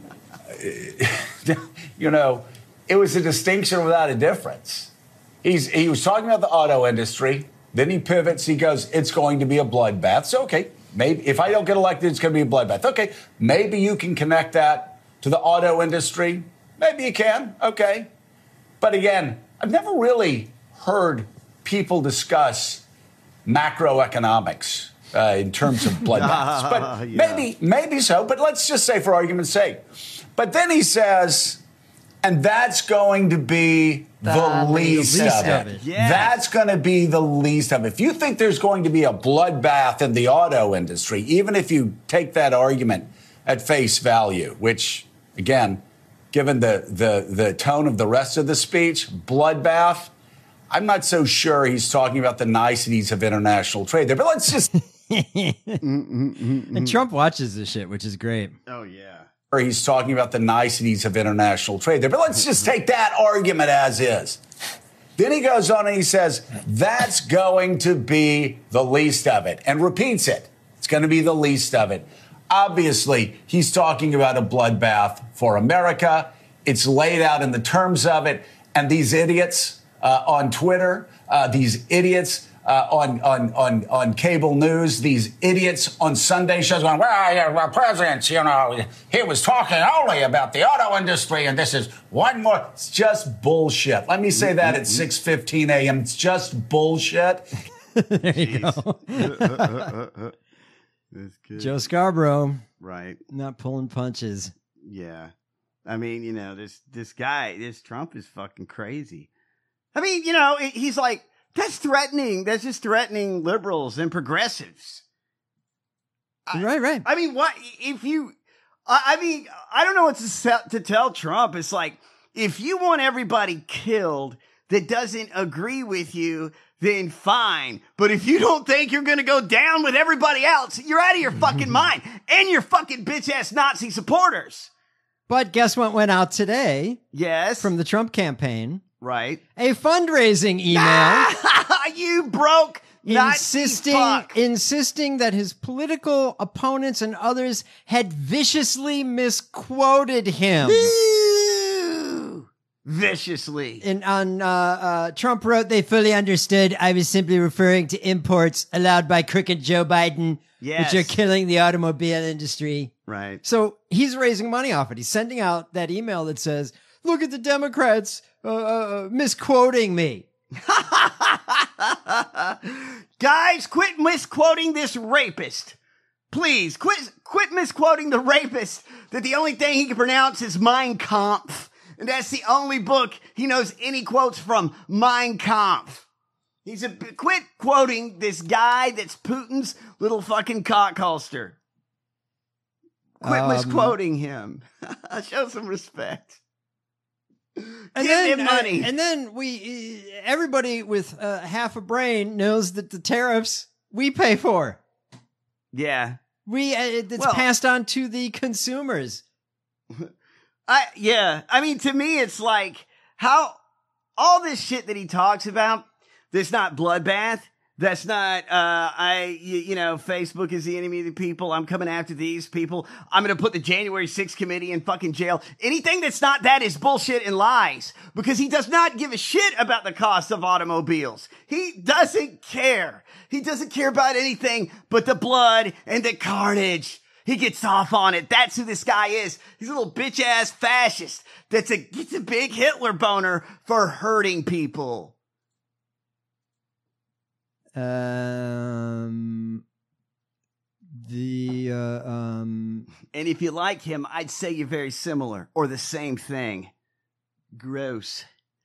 You know, it was a distinction without a difference. He's he was talking about the auto industry. Then he pivots. He goes, "It's going to be a bloodbath." So okay, maybe if I don't get elected, it's going to be a bloodbath. Okay, maybe you can connect that to the auto industry. Maybe you can. Okay, but again, I've never really heard people discuss macroeconomics uh, in terms of bloodbaths. But Yeah. maybe, maybe so. But let's just say for argument's sake. But then he says, and that's going to be the, The least, least of it. of it. Yes. That's going to be the least of it. If you think there's going to be a bloodbath in the auto industry, even if you take that argument at face value, which, again, given the, the, the tone of the rest of the speech, bloodbath, I'm not so sure he's talking about the niceties of international trade there. But let's just... And Trump watches this shit, which is great. Oh, yeah. or he's talking about the niceties of international trade there. But let's just take that argument as is. Then he goes on and he says, that's going to be the least of it, and repeats it. It's going to be the least of it. Obviously, he's talking about a bloodbath for America. It's laid out in the terms of it. And these idiots uh, on Twitter, uh, these idiots uh, on, on, on, on cable news, these idiots on Sunday shows going, well, yeah, well, presidents, you know, he was talking only about the auto industry, and this is one more. It's just bullshit. Let me say that at six fifteen a.m. It's just bullshit. There you go. That's good. Joe Scarborough. Right. Not pulling punches. Yeah. I mean, you know, this this guy, this Trump is fucking crazy. I mean, you know, he's like, that's threatening. That's just threatening liberals and progressives. Right, right. I mean, what if you, I, I mean, I don't know what to, sell, to tell Trump. It's like, if you want everybody killed that doesn't agree with you, then fine. But if you don't think you're going to go down with everybody else, you're out of your fucking mind. And your fucking bitch-ass Nazi supporters. But guess what went out today? Yes. From the Trump campaign. Right. A fundraising email. You broke insisting, Nazi fuck. insisting that his political opponents and others had viciously misquoted him. Viciously. And on uh, uh, Trump wrote, they fully understood I was simply referring to imports allowed by crooked Joe Biden, Yes. which are killing the automobile industry. Right. So he's raising money off it. He's sending out that email that says, look at the Democrats uh, uh, misquoting me. Guys, quit misquoting this rapist. Please, quit quit misquoting the rapist that the only thing he can pronounce is Mein Kampf. And that's the only book he knows any quotes from, Mein Kampf. He's a, quit quoting this guy that's Putin's little fucking cock holster. Quit Um, misquoting him. Show some respect. And Give then, him money. uh, and then we, uh, everybody with uh, half a brain knows that the tariffs we pay for. Yeah. We, uh, it's Well- passed on to the consumers. I yeah, I mean, to me, it's like how all this shit that he talks about. That's not bloodbath. That's not uh, I. You, you know, Facebook is the enemy of the people. I'm coming after these people. I'm gonna put the January sixth committee in fucking jail. Anything that's not that is bullshit and lies. Because he does not give a shit about the cost of automobiles. He doesn't care. He doesn't care about anything but the blood and the carnage. He gets off on it. That's who this guy is. He's a little bitch ass fascist that's a gets a big Hitler boner for hurting people. Um, the uh, um, And if you like him, I'd say you're very similar or the same thing. Gross.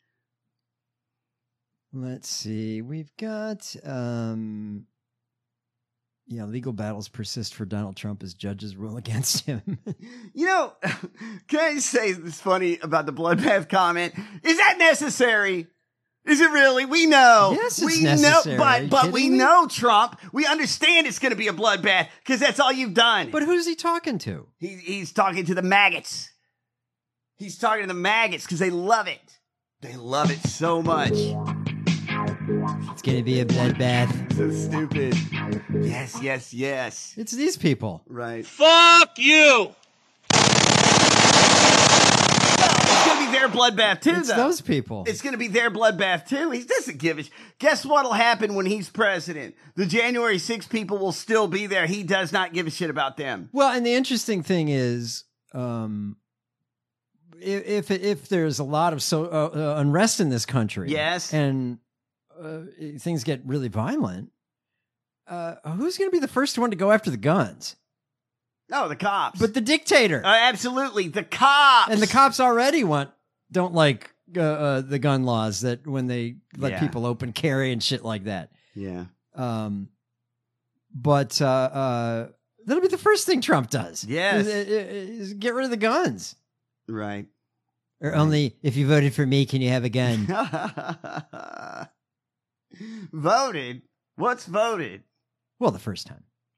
let's see. We've got um, yeah, legal battles persist for Donald Trump as judges rule against him. You know, can I say this funny about the bloodbath comment? Is that necessary? Is it really? We know. Yes, it's we necessary. know, Are you but but we kidding me? know Trump. We understand it's going to be a bloodbath because that's all you've done. But who's he talking to? He, he's talking to the maggots. He's talking to the maggots because they love it. They love it so much. It's going to be a bloodbath. So stupid. Yes, yes, yes. It's these people. Right. Fuck you! It's going to be their bloodbath too, It's though. those people. It's going to be their bloodbath too. He doesn't give a sh- Guess what'll happen when he's president? The January sixth people will still be there. He does not give a shit about them. Well, and the interesting thing is, um, if if, if there's a lot of so uh, uh, unrest in this country, Yes. and uh, things get really violent, uh, who's going to be the first one to go after the guns? No, the cops. But the dictator. Uh, absolutely, the cops. And the cops already want don't like uh, uh, the gun laws that when they let Yeah. people open carry and shit like that. Yeah. Um, but uh, uh, that'll be the first thing Trump does. Yes. is, is- is get rid of the guns. Right. Or only if you voted for me, can you have a gun? Voted? What's voted? Well, the first time.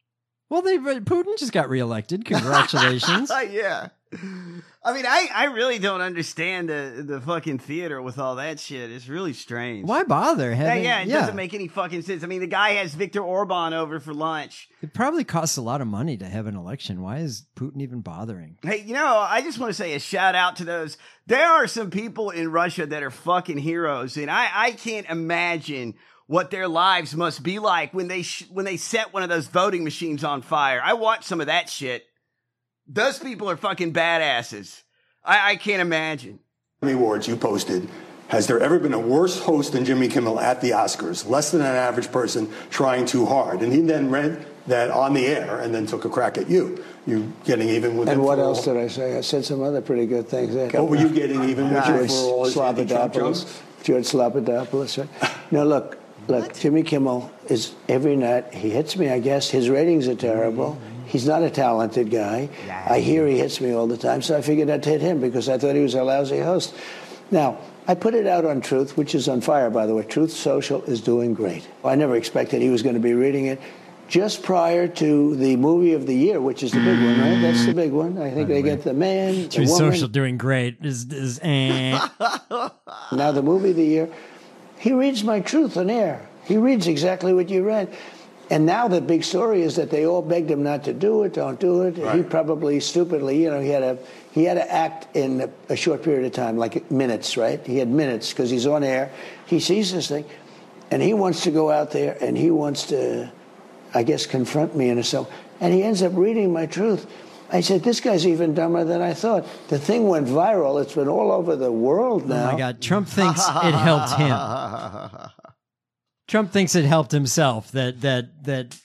Well, they Putin just got reelected. Congratulations. Yeah. I mean, I, I really don't understand the, the fucking theater with all that shit. It's really strange. Why bother? Yeah, Having, yeah, it yeah. doesn't make any fucking sense. I mean, the guy has Viktor Orban over for lunch. It probably costs a lot of money to have an election. Why is Putin even bothering? Hey, you know, I just want to say a shout out to those. There are some people in Russia that are fucking heroes, and I, I can't imagine what their lives must be like when they sh- when they set one of those voting machines on fire. I watched some of that shit. Those people are fucking badasses. I, I can't imagine. How many awards you posted? Has there ever been a worse host than Jimmy Kimmel at the Oscars? Less than an average person trying too hard. And he then read that on the air and then took a crack at you. You getting even with him. And what for else all- did I say? I said some other pretty good things. What were you getting even with George for all his anti-Trump Slobodopoulos. jokes? George Slobodopoulos. Right? No, look, look. Jimmy Kimmel is every night he hits me. I guess his ratings are terrible. He's not a talented guy. I hear he hits me all the time, so I figured I'd hit him because I thought he was a lousy host. Now, I put it out on Truth, which is on fire, by the way. Truth Social is doing great. I never expected he was going to be reading it. Just prior to the movie of the year, which is the big one, right? That's the big one. I think they get the man, the Truth woman. Social doing great is is eh. Now the movie of the year, he reads my truth on air. He reads exactly what you read. And now the big story is that they all begged him not to do it, don't do it. Right. He probably stupidly, you know, he had a he had to act in a, a short period of time, like minutes, right? He had minutes because he's on air. He sees this thing, and he wants to go out there and he wants to, I guess, confront me and so. And he ends up reading my truth. I said, this guy's even dumber than I thought. The thing went viral. It's been all over the world now. Oh my God, Trump thinks it helped him. Trump thinks it helped himself that that that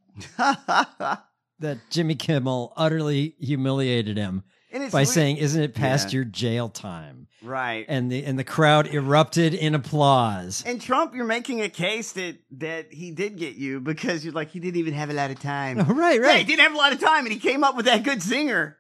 that Jimmy Kimmel utterly humiliated him And it's by re- saying, "Isn't it past Yeah. your jail time?" Right. And the and the crowd erupted in applause. And Trump, you're making a case that that he did get you because you're like, he didn't even have a lot of time. Oh, right, Yeah, right. he didn't have a lot of time, and he came up with that good singer.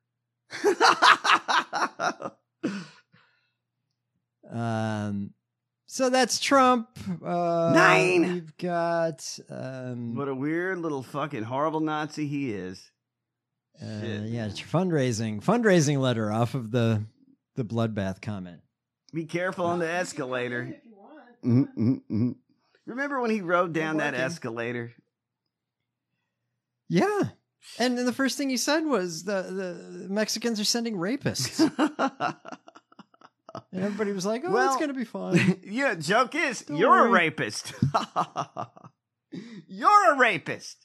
Um, so that's Trump. Uh, Nine. We've got um, What a weird little fucking horrible Nazi he is. uh, yeah, it's fundraising fundraising letter off of the the bloodbath comment. Be careful on the escalator. Mm-mm-mm. Remember when he rode down that escalator? Yeah. And then the first thing he said was the, the Mexicans are sending rapists. And everybody was like, oh, Well, it's going to be fine. Yeah, joke is, Don't you're worry. a rapist. You're a rapist.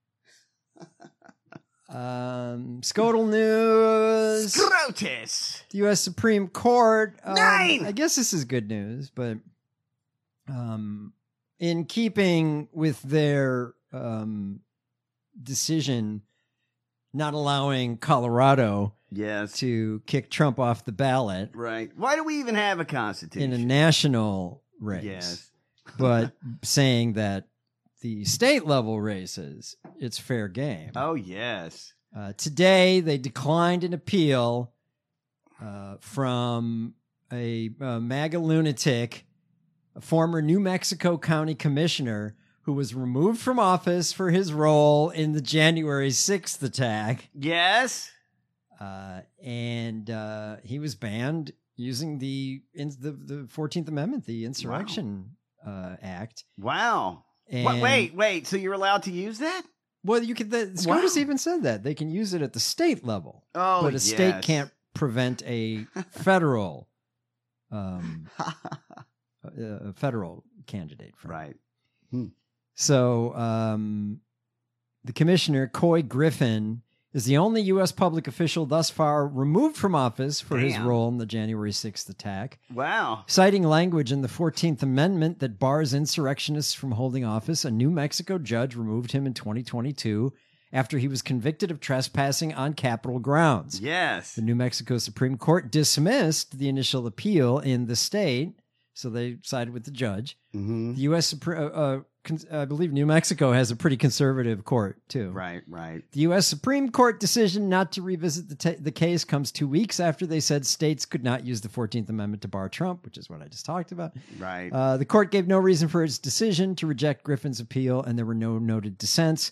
Um, Scrotal news. Scrotus. The U S Supreme Court. Um, Nine. I guess this is good news, but um, in keeping with their um, decision not allowing Colorado Yes. to kick Trump off the ballot Right. Why do we even have a constitution? in a national race, Yes. but saying that the state level races, it's fair game. Oh, yes. Uh, today, they declined an appeal uh, from a, uh MAGA lunatic, a former New Mexico County commissioner who was removed from office for his role in the January sixth attack. Yes. Uh, and uh, he was banned using the in, the, the fourteenth Amendment, the Insurrection uh, Act. Wow. And- Wha- wait, wait. So you're allowed to use that? Well, you could. The SCOTUS even said that they can use it at the state level, Oh, but a state yes. can't prevent a federal, um, a, a federal candidate from. Right. So, um, the commissioner Coy Griffin is the only U S public official thus far removed from office for his Damn. role in the January sixth attack. Wow. Citing language in the fourteenth Amendment that bars insurrectionists from holding office, a New Mexico judge removed him in twenty twenty-two after he was convicted of trespassing on Capitol grounds. Yes. The New Mexico Supreme Court dismissed the initial appeal in the state, so they sided with the judge. Mm-hmm. The U S Supreme, uh, uh, con- I believe New Mexico has a pretty conservative court, too. Right, right. The U S Supreme Court decision not to revisit the, ta- the case comes two weeks after they said states could not use the fourteenth Amendment to bar Trump, which is what I just talked about. Right. Uh, the court gave no reason for its decision to reject Griffin's appeal, and there were no noted dissents.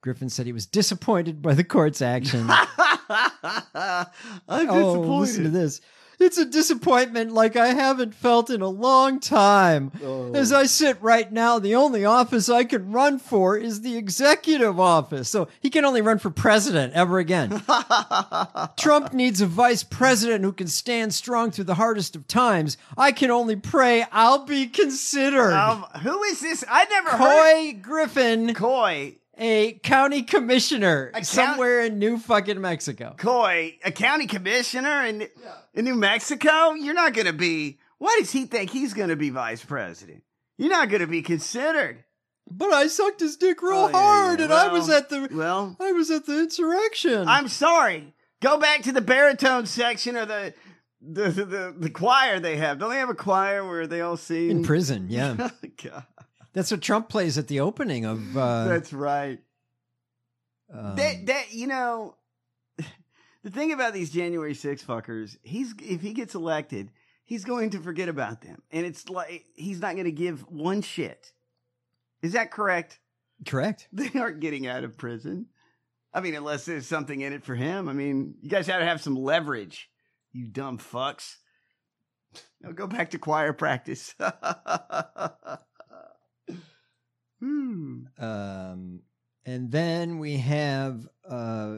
Griffin said he was disappointed by the court's action. I'm Oh, listen to this. It's a disappointment like I haven't felt in a long time. Oh. As I sit right now, the only office I can run for is the executive office. So he can only run for president ever again. Trump needs a vice president who can stand strong through the hardest of times. I can only pray I'll be considered. Um, who is this? I never Coy heard. Griffin. Coy. A county commissioner A count- somewhere in New fucking Mexico. Coy, a county commissioner in, in New Mexico? You're not going to be. Why does he think he's going to be vice president? You're not going to be considered. But I sucked his dick real Oh, yeah, hard, yeah. and I Well, was at the well. I was at the insurrection. I'm sorry. Go back to the baritone section or the the the, the, the choir they have. Don't they have a choir where they all sing? in prison, yeah. God. That's what Trump plays at the opening of. Uh, That's right. um, that that you know, the thing about these January sixth fuckers, he's if he gets elected, he's going to forget about them, and it's like he's not going to give one shit. Is that correct? correct. They aren't getting out of prison. I mean, unless there's something in it for him. I mean, you guys got to have some leverage, you dumb fucks. Now go back to choir practice. Hmm. Um, and then we have uh,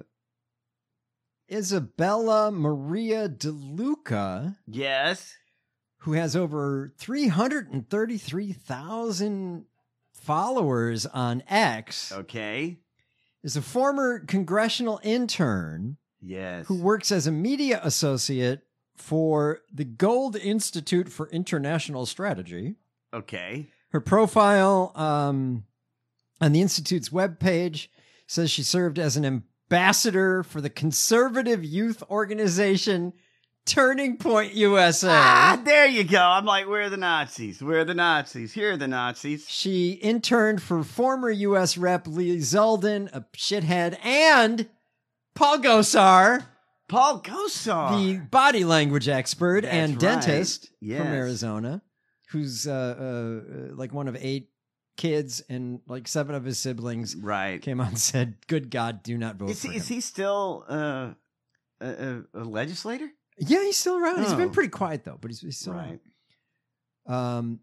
Isabella Maria DeLuca, Yes. who has over three hundred thirty-three thousand followers on X, Okay. is a former congressional intern Yes. who works as a media associate for the Gold Institute for International Strategy. Okay. Her profile um, on the Institute's webpage says she served as an ambassador for the conservative youth organization Turning Point U S A. Ah, there you go. I'm like, where are the Nazis? Where are the Nazis? Here are the Nazis. She interned for former U S Rep Lee Zeldin, a shithead, and Paul Gosar, Paul Gosar. the body language expert That's and right. dentist Yes. from Arizona, who's uh, uh, like one of eight kids, and like seven of his siblings Right. came out and said, "Good God, do not vote Is for he, him." is he still uh, a, a, a legislator? Yeah, he's still around. He's been Oh. pretty quiet though, but he's, he's still Right. around. Um,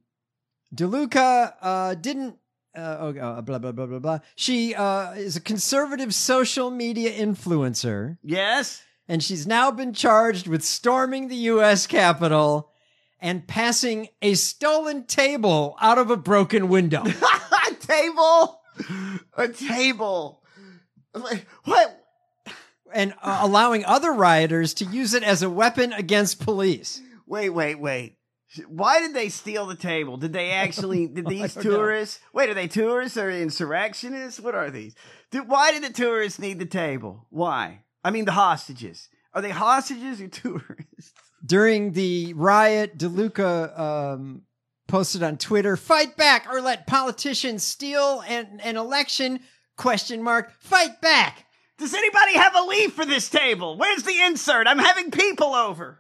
DeLuca uh, didn't. Uh, oh, uh, blah blah blah blah blah. She uh, is a conservative social media influencer, Yes. and she's now been charged with storming the U S Capitol and passing a stolen table out of a broken window. a table. A table. Like, what? And uh, allowing other rioters to use it as a weapon against police. Wait, wait, wait. Why did they steal the table? Did they actually, did these don't know. tourists, wait, are they tourists or insurrectionists? What are these? Did, why did the tourists need the table? Why? I mean, the hostages. Are they hostages or tourists? During the riot, DeLuca um, posted on Twitter, "Fight back or let politicians steal an, an election, question mark, fight back." Does anybody have a leaf for this table? Where's the insert? I'm having people over.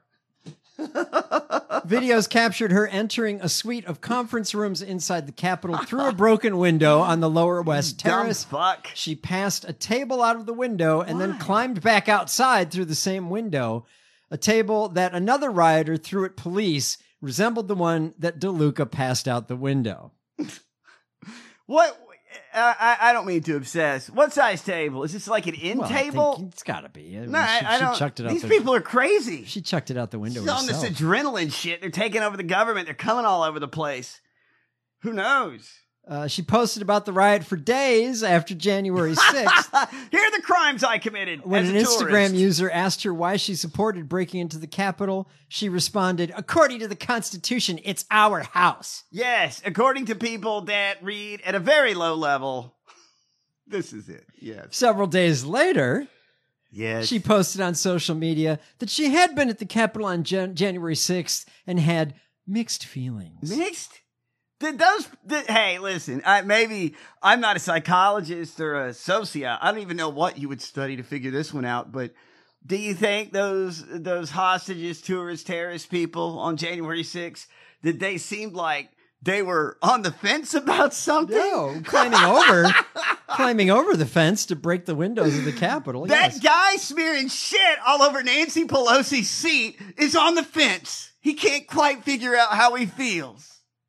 Videos captured her entering a suite of conference rooms inside the Capitol through a broken window on the Lower West Dumb Terrace. fuck. She passed a table out of the window and then climbed back outside through the same window. A table that another rioter threw at police resembled the one that DeLuca passed out the window. What? Uh, I, I don't mean to obsess. What size table? Is this like an end Well, I table? think it's got to be. I mean, No, I, she, I she don't. chucked it out These the, people are crazy. She chucked it out the window She's on this herself. adrenaline shit. They're taking over the government. They're coming all over the place. Who knows? Uh, she posted about the riot for days after January sixth. Here are the crimes I committed. When as an a Instagram tourist. user asked her why she supported breaking into the Capitol, she responded, "According to the Constitution, it's our house." Yes, according to people that read at a very low level. This is it. Yes. Several days later, Yes. she posted on social media that she had been at the Capitol on Jan- January sixth and had mixed feelings. Mixed? Did those? Did, hey, listen. I, maybe I'm not a psychologist or a socio. I don't even know what you would study to figure this one out. But do you think those those hostages, tourist, terrorist people on January sixth, did they seem like they were on the fence about something? No, claiming over, climbing over the fence to break the windows of the Capitol. That yes. guy smearing shit all over Nancy Pelosi's seat is on the fence. He can't quite figure out how he feels.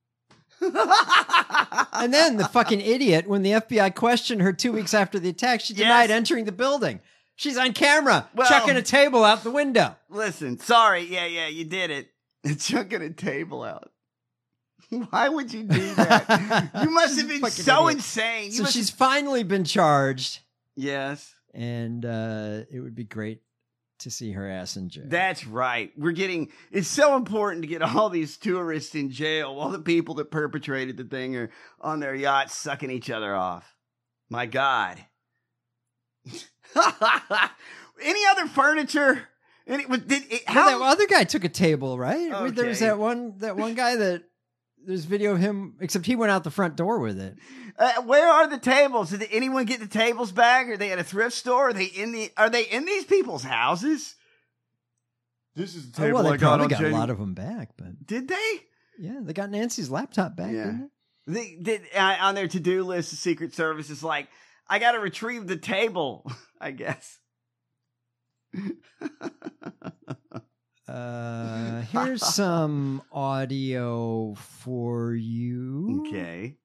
And then the fucking idiot, when the F B I questioned her two weeks after the attack, she denied Yes. entering the building. She's on camera, Well- chucking a table out the window. Listen, sorry. Yeah, yeah, you did it. Chucking a table out. Why would you do that? You must have been Fucking so idiot. insane. You So must- she's finally been charged, Yes. and uh, it would be great to see her ass in jail. That's right. We're getting, it's so important to get all these tourists in jail while the people that perpetrated the thing are on their yachts sucking each other off. My God. Any other furniture? Any, did it, Well, how, that other guy took a table, right? There was Okay. that one that one guy that there's video of him, except he went out the front door with it. uh, where are the tables? Did anyone get the tables back? Are they at a thrift store? Are they in the, are they in these people's houses? This is the Oh, table well, they I got probably on got a January- lot of them back, but Did they? yeah, they got Nancy's laptop back. Yeah. Didn't They did uh, on their to-do list. The Secret Service is like, I got to retrieve the table. I guess. Uh, here's some audio for you. Okay.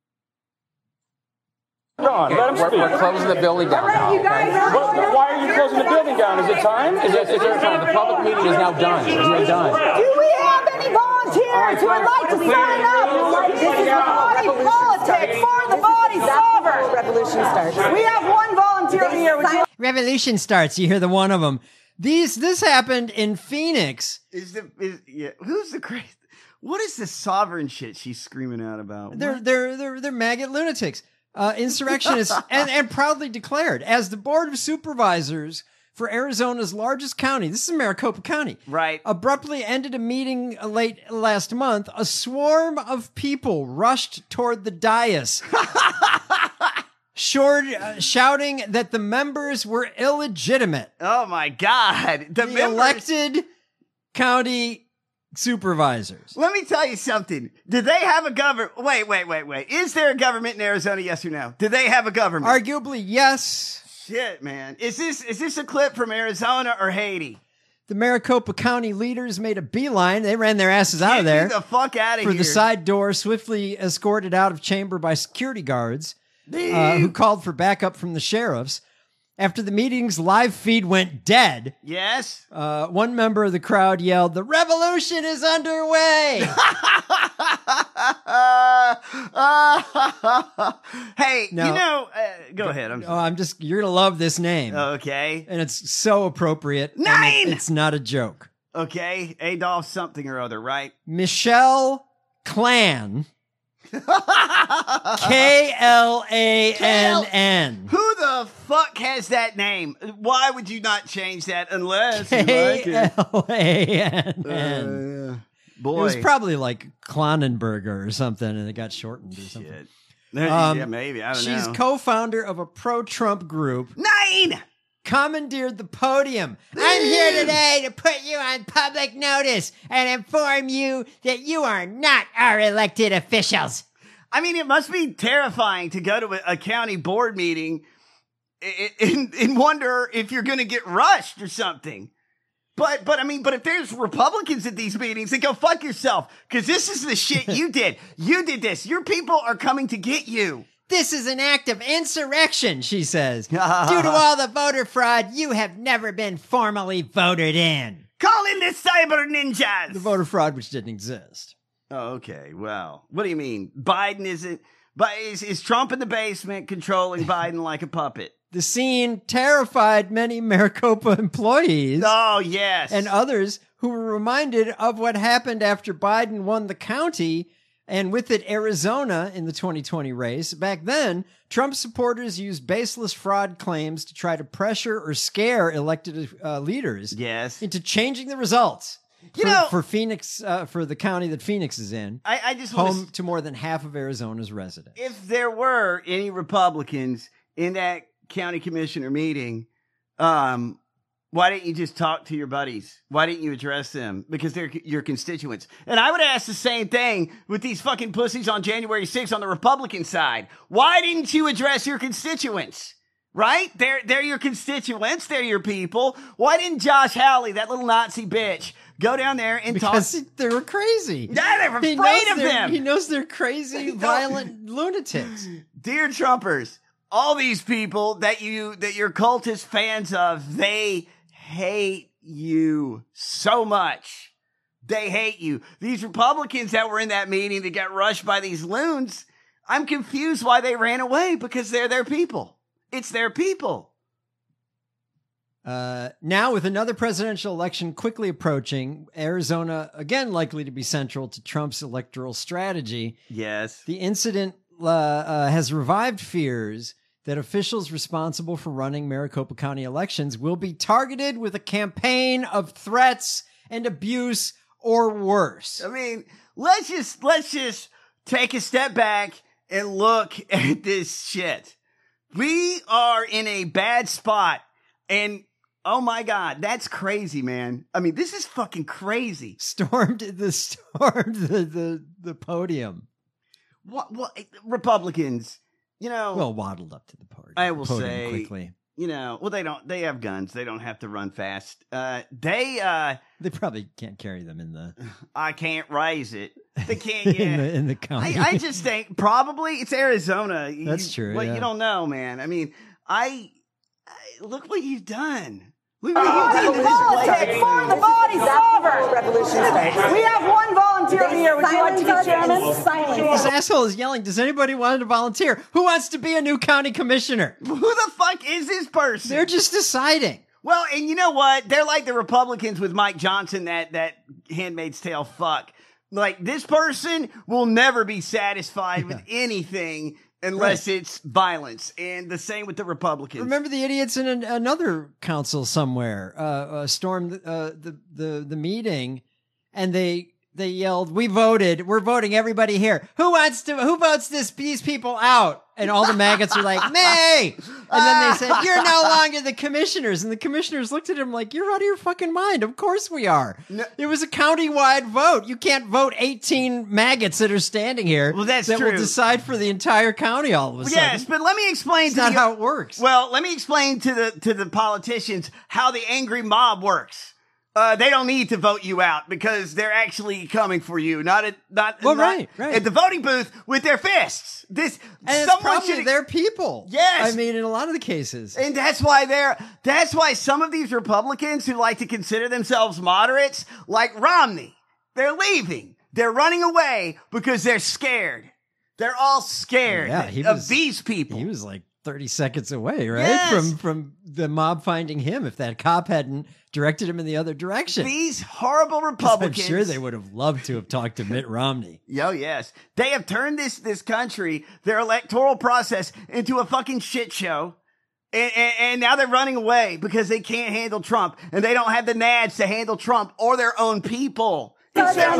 Ron, let him we're, speak. we're closing the building down now. You guys, but, but why are you closing the building down? Is it time? Is, it, is there time? The public meeting is now done. It's now done. Do we have any volunteers who would like to sign up? This is body politics for the body sovereign. Revolution starts. We have one volunteer here. Would you Revolution starts. You hear the one of them. These this happened in Phoenix. Is the is, yeah? Who's the crazy? What is the sovereign shit she's screaming out about? They're What? they're they're they're maggot lunatics, uh, insurrectionists, and and proudly declared as the board of supervisors for Arizona's largest county. This is Maricopa County. Right. Abruptly ended a meeting late last month. A swarm of people rushed toward the dais. Short, uh, shouting that the members were illegitimate. Oh my God! The, The members- elected county supervisors. Let me tell you something. Did they have a government? Wait, wait, wait, wait. Is there a government in Arizona? Yes or no? Did they have a government? Arguably, yes. Shit, man. Is this is this a clip from Arizona or Haiti? The Maricopa County leaders made a beeline. They ran their asses out Get of there. me the fuck out of for here. the side door, swiftly escorted out of chamber by security guards, uh, who called for backup from the sheriffs. After the meeting's live feed went dead, Yes. uh, one member of the crowd yelled, "The revolution is underway!" Hey, No. you know, uh, go ahead. I'm Oh, I'm just, you're going to love this name. okay. And it's so appropriate. and Nine! it- it's not a joke. Okay. Adolf something or other, right? Michelle Clan. K L A N N. Who the fuck has that name? Why would you not change that unless you like K it? L A N N. Uh, It boy. was probably like Klonenberger or something, and it got shortened or something. Shit. Um, yeah, maybe. I don't She's know. co-founder of a pro-Trump group. Nine! Commandeered the podium. I'm here today to put you on public notice and inform you that you are not our elected officials. I mean, it must be terrifying to go to a, a county board meeting and, and, and wonder if you're going to get rushed or something. But, but I mean, but if there's Republicans at these meetings, then go fuck yourself. Because this is the shit you did. You did this. Your people are coming to get you. This is an act of insurrection, she says. Due to all the voter fraud, you have never been formally voted in. Call in the cyber ninjas. The voter fraud, which didn't exist. Oh, okay. Well, what do you mean? Biden isn't, but is, is Trump in the basement controlling Biden like a puppet? The scene terrified many Maricopa employees. Oh, yes. And others who were reminded of what happened after Biden won the county and with it Arizona in the twenty twenty race. Back then, Trump supporters used baseless fraud claims to try to pressure or scare elected uh, leaders yes. into changing the results. You for, know, for Phoenix, uh, for the county that Phoenix is in, I, I just wanna home s- to more than half of Arizona's residents. if there were any Republicans in that county commissioner meeting, um, Why didn't you just talk to your buddies? Why didn't you address them? Because they're your constituents. And I would ask the same thing with these fucking pussies on January sixth on the Republican side. Why didn't you address your constituents? Right? They're, they're your constituents. They're your people. Why didn't Josh Hawley, that little Nazi bitch, go down there and because talk? They were crazy. Yeah, they were He afraid knows of they're- them. He knows they're crazy, violent lunatics. Dear Trumpers, all these people that you that you're cultist fans of, they hate you so much. They hate you. These Republicans that were in that meeting that got rushed by these loons, I'm confused why they ran away, because they're their people. It's their people. Uh, now, with another presidential election quickly approaching, Arizona again likely to be central to Trump's electoral strategy. Yes. The incident uh, uh, has revived fears that officials responsible for running Maricopa County elections will be targeted with a campaign of threats and abuse or worse. I mean, let's just let's just take a step back and look at this shit. We are in a bad spot, and oh my God, that's crazy, man. I mean, this is fucking crazy. Stormed the stormed the the, the podium. What what Republicans, you know, Well, waddled up to the podium. I will podium say quickly. You know, well, they don't. They have guns. They don't have to run fast. Uh, they uh, They probably can't carry them in the I can't raise it. They can't. Yeah. in the in the county. I, I just think probably it's Arizona. That's You- true, Well, yeah. you don't know, man. I mean, I, I look what you've done. Look what you've done. Politics for the body sovereign. Revolution. We have one volunteer here. Would you like to be chairman? This asshole is yelling, does anybody want to volunteer? Who wants to be a new county commissioner? Who the fuck is this person? They're just deciding. Well, and you know what? They're like the Republicans with Mike Johnson, that that Handmaid's Tale fuck. Like, this person will never be satisfied with anything unless Right. it's violence. And the same with the Republicans. Remember the idiots in an, another council somewhere uh, uh, stormed uh, the, the the meeting, and they they yelled, "We voted. We're voting everybody here. Who wants to? Who votes this these people out?" And all the maggots are like, "Me!" And then they said, "You're no longer the commissioners." And the commissioners looked at him like, "You're out of your fucking mind. Of course we are. It was a county-wide vote. You can't vote eighteen maggots that are standing here. Well, that's that true. will decide for the entire county all of a sudden." Yes, but let me explain It's to not the, how it works. Well, let me explain to the to the politicians how the angry mob works. Uh, they don't need to vote you out because they're actually coming for you, not at not, Well, not right, right. at the voting booth with their fists. This And it's someone probably should- their people. Yes. I mean, in a lot of the cases. And that's why they're, that's why some of these Republicans who like to consider themselves moderates, like Romney, they're leaving. They're running away because they're scared. They're all scared Yeah, he of was- these people. He was like thirty seconds away, right? Yes. From from the mob finding him if that cop hadn't directed him in the other direction. These horrible I'm Republicans. sure they would have loved to have talked to Mitt Romney. Yo, yes. They have turned this, this country, their electoral process, into a fucking shit show. And, and, and now they're running away because they can't handle Trump. And they don't have the nads to handle Trump or their own people. Great. We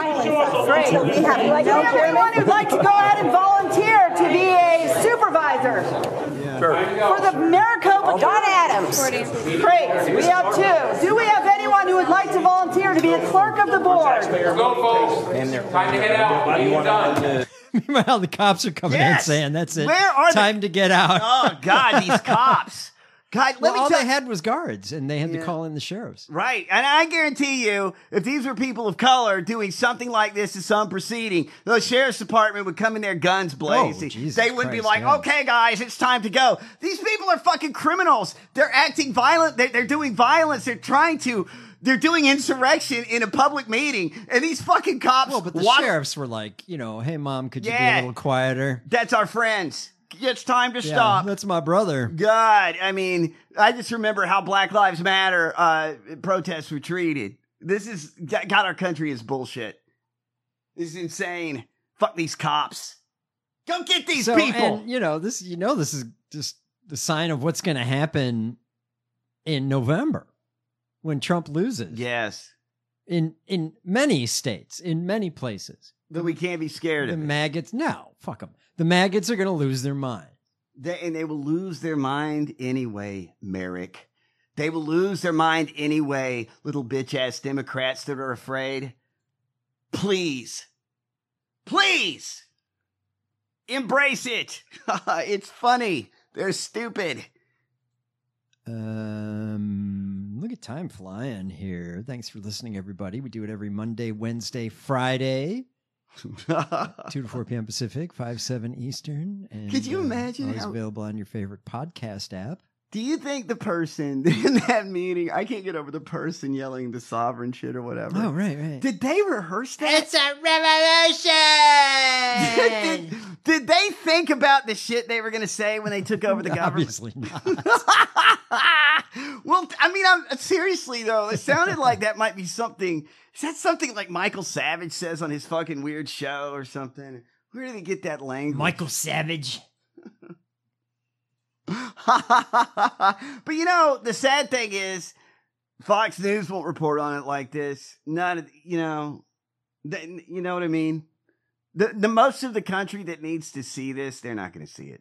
have everyone who'd like to go ahead and volunteer to be a supervisor. For the Maricopa Don Adams. Great. We have two. Do we have anyone who would like to volunteer to be a clerk of the board? Go, folks. Time to get out. What are you done? Meanwhile, the cops are coming Yes. in saying, "That's it. Where are Time the- to get out." Oh, God, these cops. God, let Well, me all tell they had was guards, and they had Yeah. to call in the sheriffs. Right. And I guarantee you, if these were people of color doing something like this in some proceeding, the sheriff's department would come in there guns blazing. Jesus they wouldn't be Christ, like, yeah. okay, guys, it's time to go. These people are fucking criminals. They're acting violent. They're, they're doing violence. They're trying to, they're doing insurrection in a public meeting. And these fucking cops. Well, but the walk- sheriffs were like, you know, "Hey, mom, could you be Yeah. a little quieter?" That's our friends. It's time to Yeah, stop. that's my brother. God, I mean, I just remember how Black Lives Matter uh, protests were treated. This is, God, our country is bullshit. This is insane. Fuck these cops. Go get these So, people. and, you know, this, you know, this is just the sign of what's going to happen in November when Trump loses. Yes. In in many states, in many places. But we can't be scared The of it. maggots, no, fuck them. The maggots are going to lose their mind. They, and they will lose their mind anyway, Merrick. They will lose their mind anyway, little bitch-ass Democrats that are afraid. Please, please, embrace it. It's funny. They're stupid. Um, look at time flying here. Thanks for listening, everybody. We do it every Monday, Wednesday, Friday. two to four p.m. Pacific, five, seven Eastern. And, Could you imagine uh, always how- available on your favorite podcast app. Do you think the person in that meeting, I can't get over the person yelling the sovereign shit or whatever. Oh, right, right. Did they rehearse that? It's a revolution! did, did they think about the shit they were going to say when they took over the government? Obviously not. Well, I mean, I'm seriously though, it sounded like that might be something. Is that something like Michael Savage says on his fucking weird show or something? Where did he get that language? Michael Savage. But you know, the sad thing is, Fox News won't report on it like this. None of, you know, the, you know what I mean? The the most of the country that needs to see this, they're not going to see it.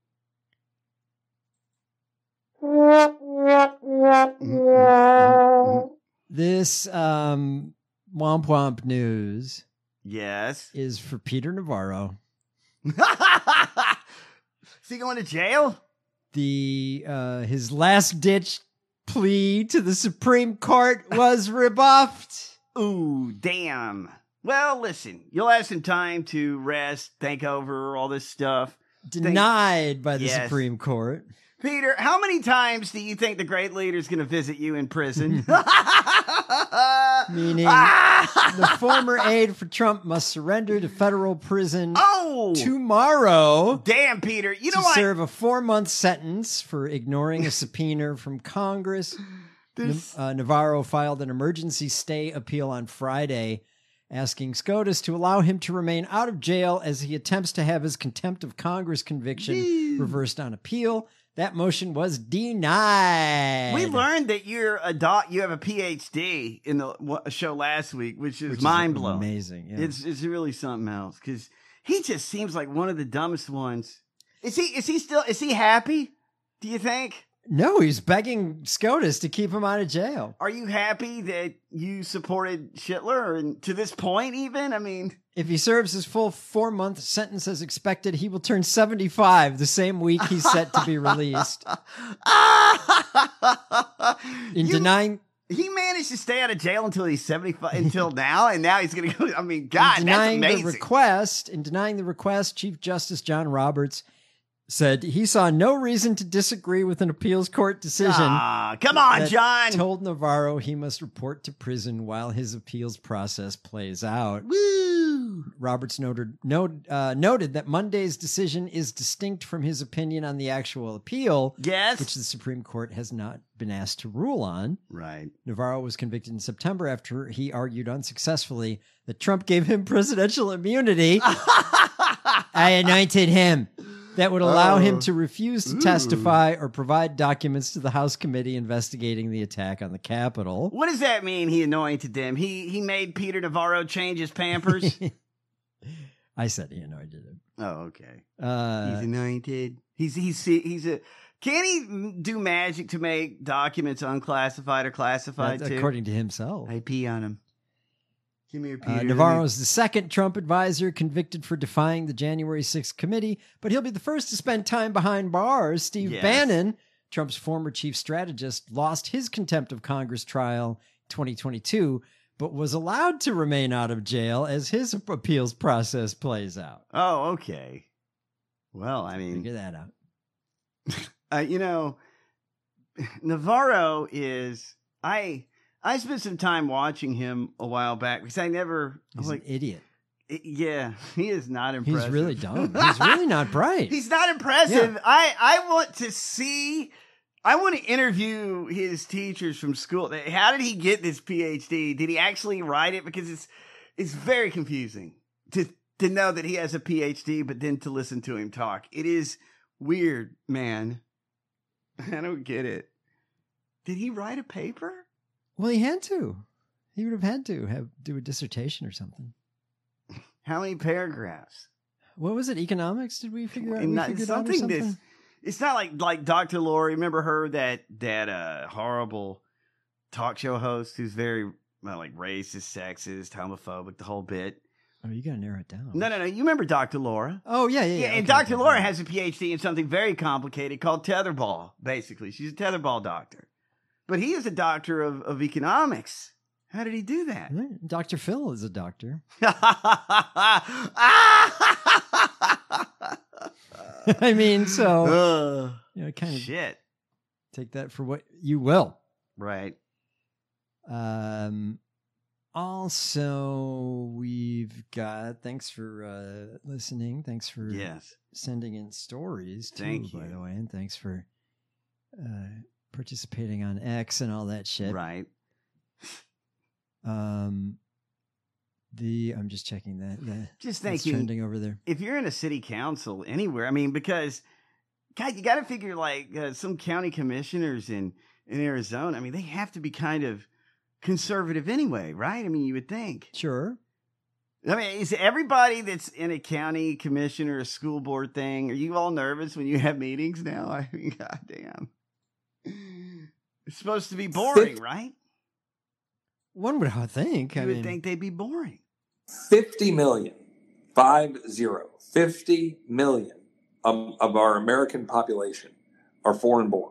This um, Womp Womp News Yes. is for Peter Navarro. Is he going to jail? The uh, his last ditch plea to the Supreme Court was rebuffed. Ooh, damn. Well, listen, you'll have some time to rest, think over all this stuff. Denied by the Yes. Supreme Court. Peter, how many times do you think the great leader is going to visit you in prison? Meaning the former aide for Trump must surrender to federal prison oh, tomorrow. Damn, Peter. You know to what? serve a four-month sentence for ignoring a subpoena from Congress. This- uh, Navarro filed an emergency stay appeal on Friday, asking SCOTUS to allow him to remain out of jail as he attempts to have his contempt of Congress conviction reversed on appeal. That motion was denied. We learned that you're a doc, you have a P H D in the wa- show last week, which is Which is mind blowing. amazing, yeah. It's it's really something else because he just seems like one of the dumbest ones. Is he? Is he still? Is he happy? Do you think? No, he's begging SCOTUS to keep him out of jail. Are you happy that you supported Schittler, and to this point, even? I mean, If he serves his full four-month sentence as expected, he will turn seventy-five the same week he's set to be released. In You- denying... he managed to stay out of jail until he's seventy-five, until now, and now he's going to go. I mean, God, in that's denying amazing. the request, in denying the request, Chief Justice John Roberts said he saw no reason to disagree with an appeals court decision. Ah, come on, that John. Told Navarro he must report to prison while his appeals process plays out. Woo! Roberts noted note, uh, noted that Monday's decision is distinct from his opinion on the actual appeal, Yes. which the Supreme Court has not been asked to rule on. Right. Navarro was convicted in September after he argued unsuccessfully that Trump gave him presidential immunity. I anointed him. That would allow Oh. him to refuse to Ooh. testify or provide documents to the House committee investigating the attack on the Capitol. What does that mean? He anointed them. He he made Peter Navarro change his Pampers. I said he anointed him. Oh, okay. Uh, he's anointed. He's he's he's a. Can he do magic to make documents unclassified or classified That's too? according to himself. I pee on him. Give me your Peter. Uh, Navarro is the second Trump advisor convicted for defying the January sixth committee, but he'll be the first to spend time behind bars. Steve Yes. Bannon, Trump's former chief strategist, lost his contempt of Congress trial in twenty twenty-two, but was allowed to remain out of jail as his appeals process plays out. Oh, okay. Well, I mean, Figure that out. uh, you know, Navarro is I. I spent some time watching him a while back because I never. I was He's like, an idiot. I- Yeah, he is not impressive. He's really dumb. He's really not bright. He's not impressive. I, I want to see, I want to interview his teachers from school. How did he get this P H D? Did he actually write it? Because it's it's very confusing to to know that he has a P H D, but then to listen to him talk. It is weird, man. I don't get it. Did he write a paper? Well, he had to. He would have had to have do a dissertation or something. How many paragraphs? What was it? Economics? Did we figure out? And We not- figured out or something something? this It's not like like Doctor Lori. Remember her, that that uh, horrible talk show host who's very well, like racist, sexist, homophobic, the whole bit. Oh, you gotta narrow it down. No, no, no. You remember Doctor Laura? Oh yeah, yeah, yeah. Yeah, and okay, Doctor okay. Laura has a P H D in something very complicated called tetherball. Basically, she's a tetherball doctor, but he is a doctor of, of economics. How did he do that? Doctor Phil is a doctor. I mean, so uh, you know, kind of shit. Take that for what you will. Right. Um. Also, we've got. Thanks for uh, listening. Thanks for yes. sending in stories too. Thank by you. the way, and thanks for uh, participating on X and all that shit. Right. Um. The I'm just checking that. that Just that's thinking, trending over there. If you're in a city council anywhere, I mean, because God, you got to figure like uh, some county commissioners in in Arizona. I mean, they have to be kind of conservative anyway, right? I mean, you would think. Sure. I mean, is everybody that's in a county commission or a school board thing, are you all nervous when you have meetings now? I mean, goddamn. It's supposed to be boring, right? One would think. You I would mean, think they'd be boring. fifty million, five zero, fifty million of, of our American population are foreign born.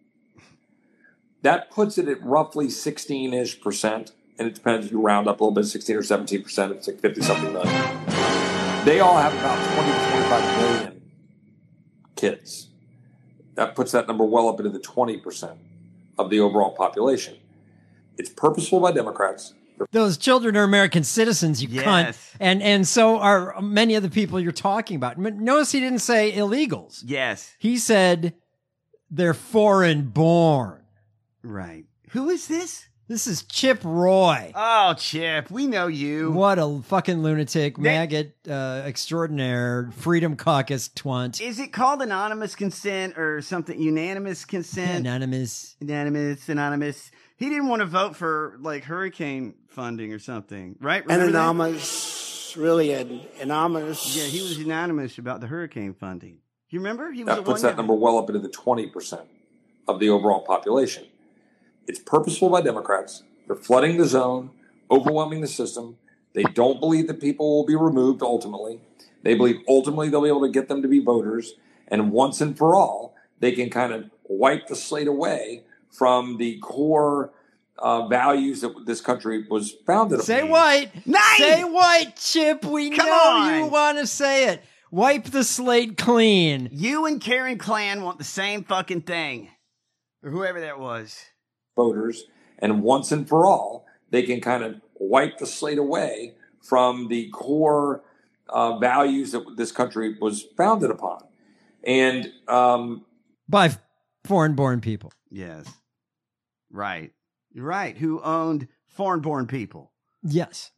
That puts it at roughly sixteen-ish percent, and it depends if you round up a little bit, sixteen or seventeen percent, it's like fifty-something million. They all have about twenty to twenty-five million kids. That puts that number well up into the twenty percent of the overall population. It's purposeful by Democrats. those children are American citizens, you Yes. cunt. And and so are many of the people you're talking about. Notice he didn't say illegals. Yes. He said they're foreign born. Right. Who is this? This is Chip Roy. Oh, Chip, we know you. What a fucking lunatic, maggot uh, extraordinaire, Freedom Caucus twant. Is it called anonymous consent or something? Unanimous consent? Anonymous. Anonymous, anonymous. He didn't want to vote for like hurricane funding or something, right? And Remember that? anonymous, really an anonymous. Yeah, he was anonymous about the hurricane funding. You remember? He was That the puts one that number well up into the twenty percent of the overall population. It's purposeful by Democrats. They're flooding the zone, overwhelming the system. They don't believe that people will be removed ultimately. They believe ultimately they'll be able to get them to be voters. And once and for all, they can kind of wipe the slate away from the core uh, values that this country was founded Say upon. white. Nice. Say white, Chip. We Come know on. you want to say it. Wipe the slate clean. You and Karen Klan want the same fucking thing. Or whoever that was. Voters. And once and for all, they can kind of wipe the slate away from the core uh, values that this country was founded upon. And um, By foreign-born people. Yes. Right. You're right. Who owned foreign-born people. Yes.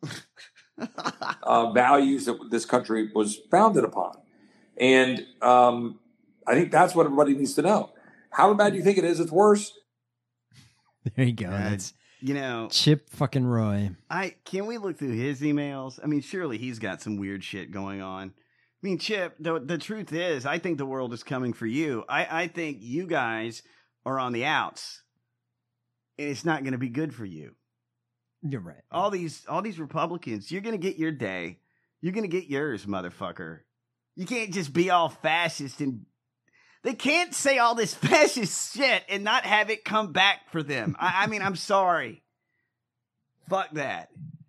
uh, values that this country was founded upon. And um, I think that's what everybody needs to know. How bad do you think it is? It's worse. There you go. That's You know, Chip fucking Roy. I can we look through his emails? I mean, surely he's got some weird shit going on. I mean, Chip, the, the truth is, I think the world is coming for you. I, I think you guys are on the outs. And it's not going to be good for you. You're right. All these all these Republicans, you're going to get your day. You're going to get yours, motherfucker. You can't just be all fascist and they can't say all this fascist shit and not have it come back for them. I, I mean, I'm sorry. Fuck that.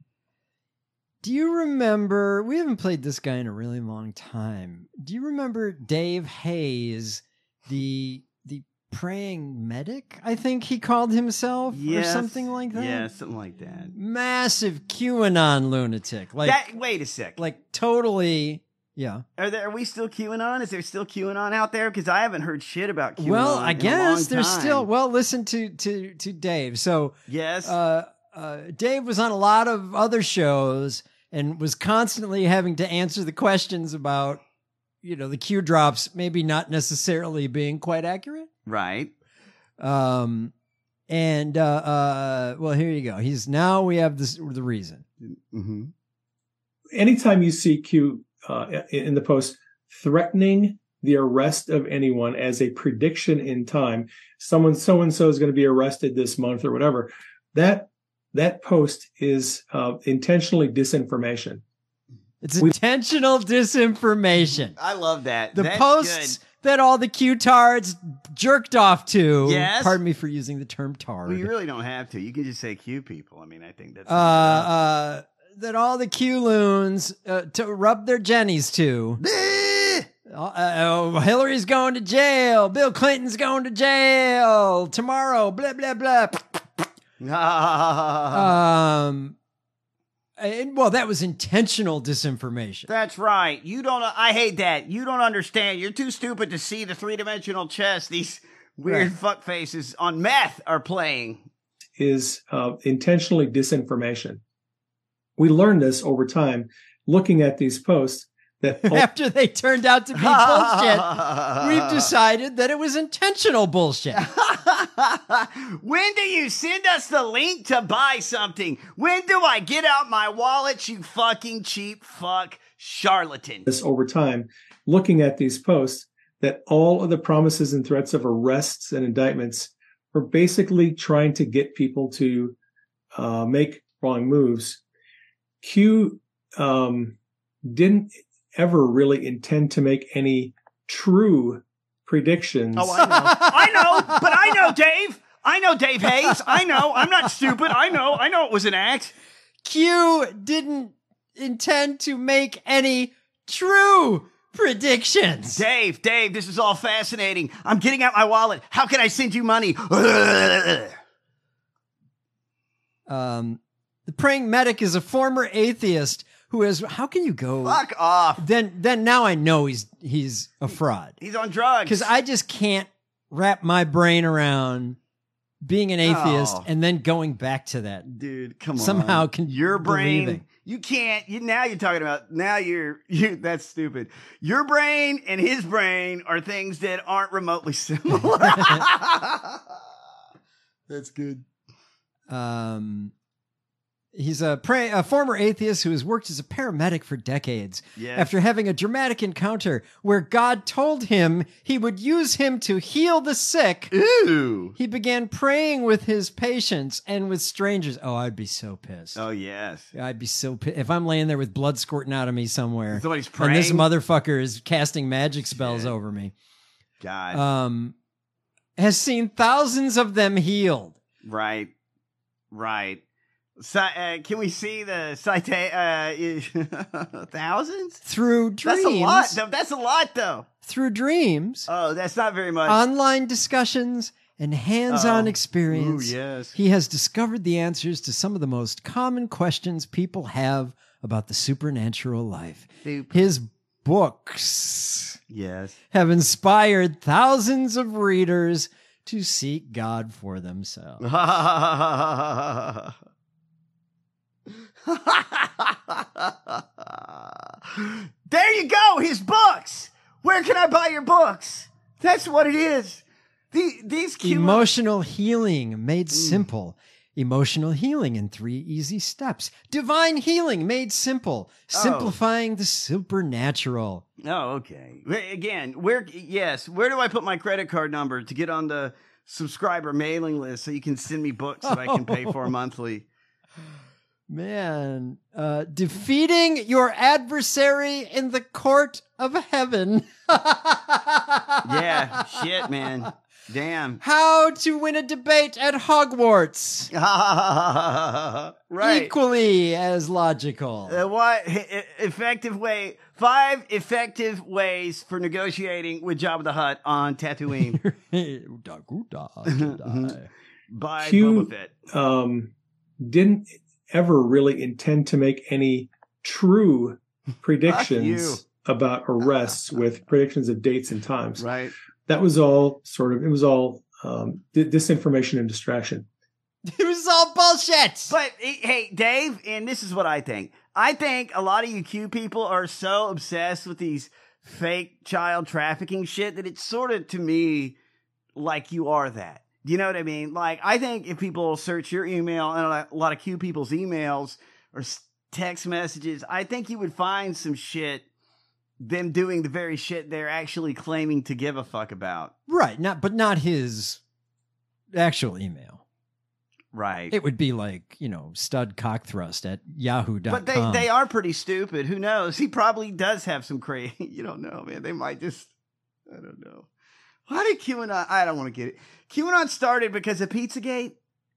Do you remember, we haven't played this guy in a really long time. Do you remember Dave Hayes, the the praying medic, I think he called himself, Yes. or something like that? Yeah, something like that. Massive QAnon lunatic. Like, that wait a sec. like totally, yeah. Are there? Are we still QAnon? Is there still QAnon out there? Because I haven't heard shit about QAnon. Well, I in a guess long there's time. still, well, listen to, to, to Dave. So, Yes. uh, uh, Dave was on a lot of other shows and was constantly having to answer the questions about, you know, the Q drops maybe not necessarily being quite accurate. Right. Um, and, uh, uh, well, here you go. He's now we have this, the reason. Mm-hmm. Anytime you see Q uh, in the post threatening the arrest of anyone as a prediction in time. Someone, so-and-so is going to be arrested this month or whatever. That, that post is uh, intentionally disinformation. It's intentional disinformation. I love that. The That's posts good. that all the Q-tards jerked off to. Yes. Pardon me for using the term tard. Well, you really don't have to. You can just say Q people. I mean, I think that's uh, uh, that all the Q-loons uh, to rub their jennies to. uh, oh, Hillary's going to jail. Bill Clinton's going to jail tomorrow. Blah blah blah. um. And, well, that was intentional disinformation. That's right. You don't. I hate that. You don't understand. You're too stupid to see the three-dimensional chess these weird Right. fuck faces on meth are playing. Is uh, intentionally disinformation. We learned this over time, looking at these posts. That After they turned out to be bullshit, we've decided that it was intentional bullshit. When do you send us the link to buy something? When do I get out my wallet, you fucking cheap fuck charlatan? this over time, looking at these posts, that all of the promises and threats of arrests and indictments were basically trying to get people to uh, make wrong moves. Q um, didn't ever really intend to make any true predictions. Oh, I know. I know, but I know, Dave. I know, Dave Hayes. I know. I'm not stupid. I know. I know it was an act. Q didn't intend to make any true predictions. Dave, Dave, this is all fascinating. I'm getting out my wallet. How can I send you money? Um, the praying medic is a former atheist who is. How can you go? Fuck off. Then, then now I know he's he's a fraud. He's on drugs. Because I just can't wrap my brain around being an atheist Oh. and then going back to that. Dude, come on. Somehow can your brain. believing. You can't. You now you're talking about. Now you're. You. That's stupid. Your brain and his brain are things that aren't remotely similar. That's good. Um, he's a, pray, a former atheist who has worked as a paramedic for decades. Yes. After having a dramatic encounter where God told him he would use him to heal the sick, Ooh. he began praying with his patients and with strangers. Oh, I'd be so pissed. Oh yes. I'd be so pissed if I'm laying there with blood squirting out of me somewhere. Somebody's and this praying? motherfucker is casting magic spells over me. God. Um, has seen thousands of them healed. Right. Right. So, uh, can we see the cita- uh, thousands? Through dreams. That's a lot. though. That's a lot, though. Through dreams. Oh, that's not very much. Online discussions and hands-on Oh. experience. Ooh, yes. He has discovered the answers to some of the most common questions people have about the supernatural life. Soup. His books Yes. have inspired thousands of readers to seek God for themselves. There you go. His books. Where can I buy your books? That's what it is. The, these cute Emotional healing made simple. Emotional healing in three easy steps. Divine healing made simple. Simplifying the supernatural. Oh, okay. Wait, Again, where? Yes, where do I put my credit card number to get on the subscriber mailing list so you can send me books that I can pay for monthly? Man, uh, defeating your adversary in the court of heaven. Yeah, shit, man. Damn. How to win a debate at Hogwarts. Right. Equally as logical. Uh, what e- e- effective way? Five effective ways for negotiating with Jabba the Hutt on Tatooine. By Q Boba Fett. um, didn't ever really intend to make any true predictions about arrests with predictions of dates and times. Right. That was all sort of, it was all um, di- disinformation and distraction. It was all bullshit. But eh, hey, Dave, and this is what I think. I think a lot of you Q people are so obsessed with these fake child trafficking shit that it's sort of, to me, like you are that. Do you know what I mean? Like, I think if people search your email and a lot of Q people's emails or s- text messages, I think you would find some shit them doing the very shit they're actually claiming to give a fuck about. Right. Not, but not his actual email. Right. It would be like, you know, stud cock thrust at yahoo dot com. But they, they are pretty stupid. Who knows? He probably does have some crazy. You don't know, man. They might just, I don't know. Why did QAnon, I don't want to get it. QAnon started because of Pizzagate?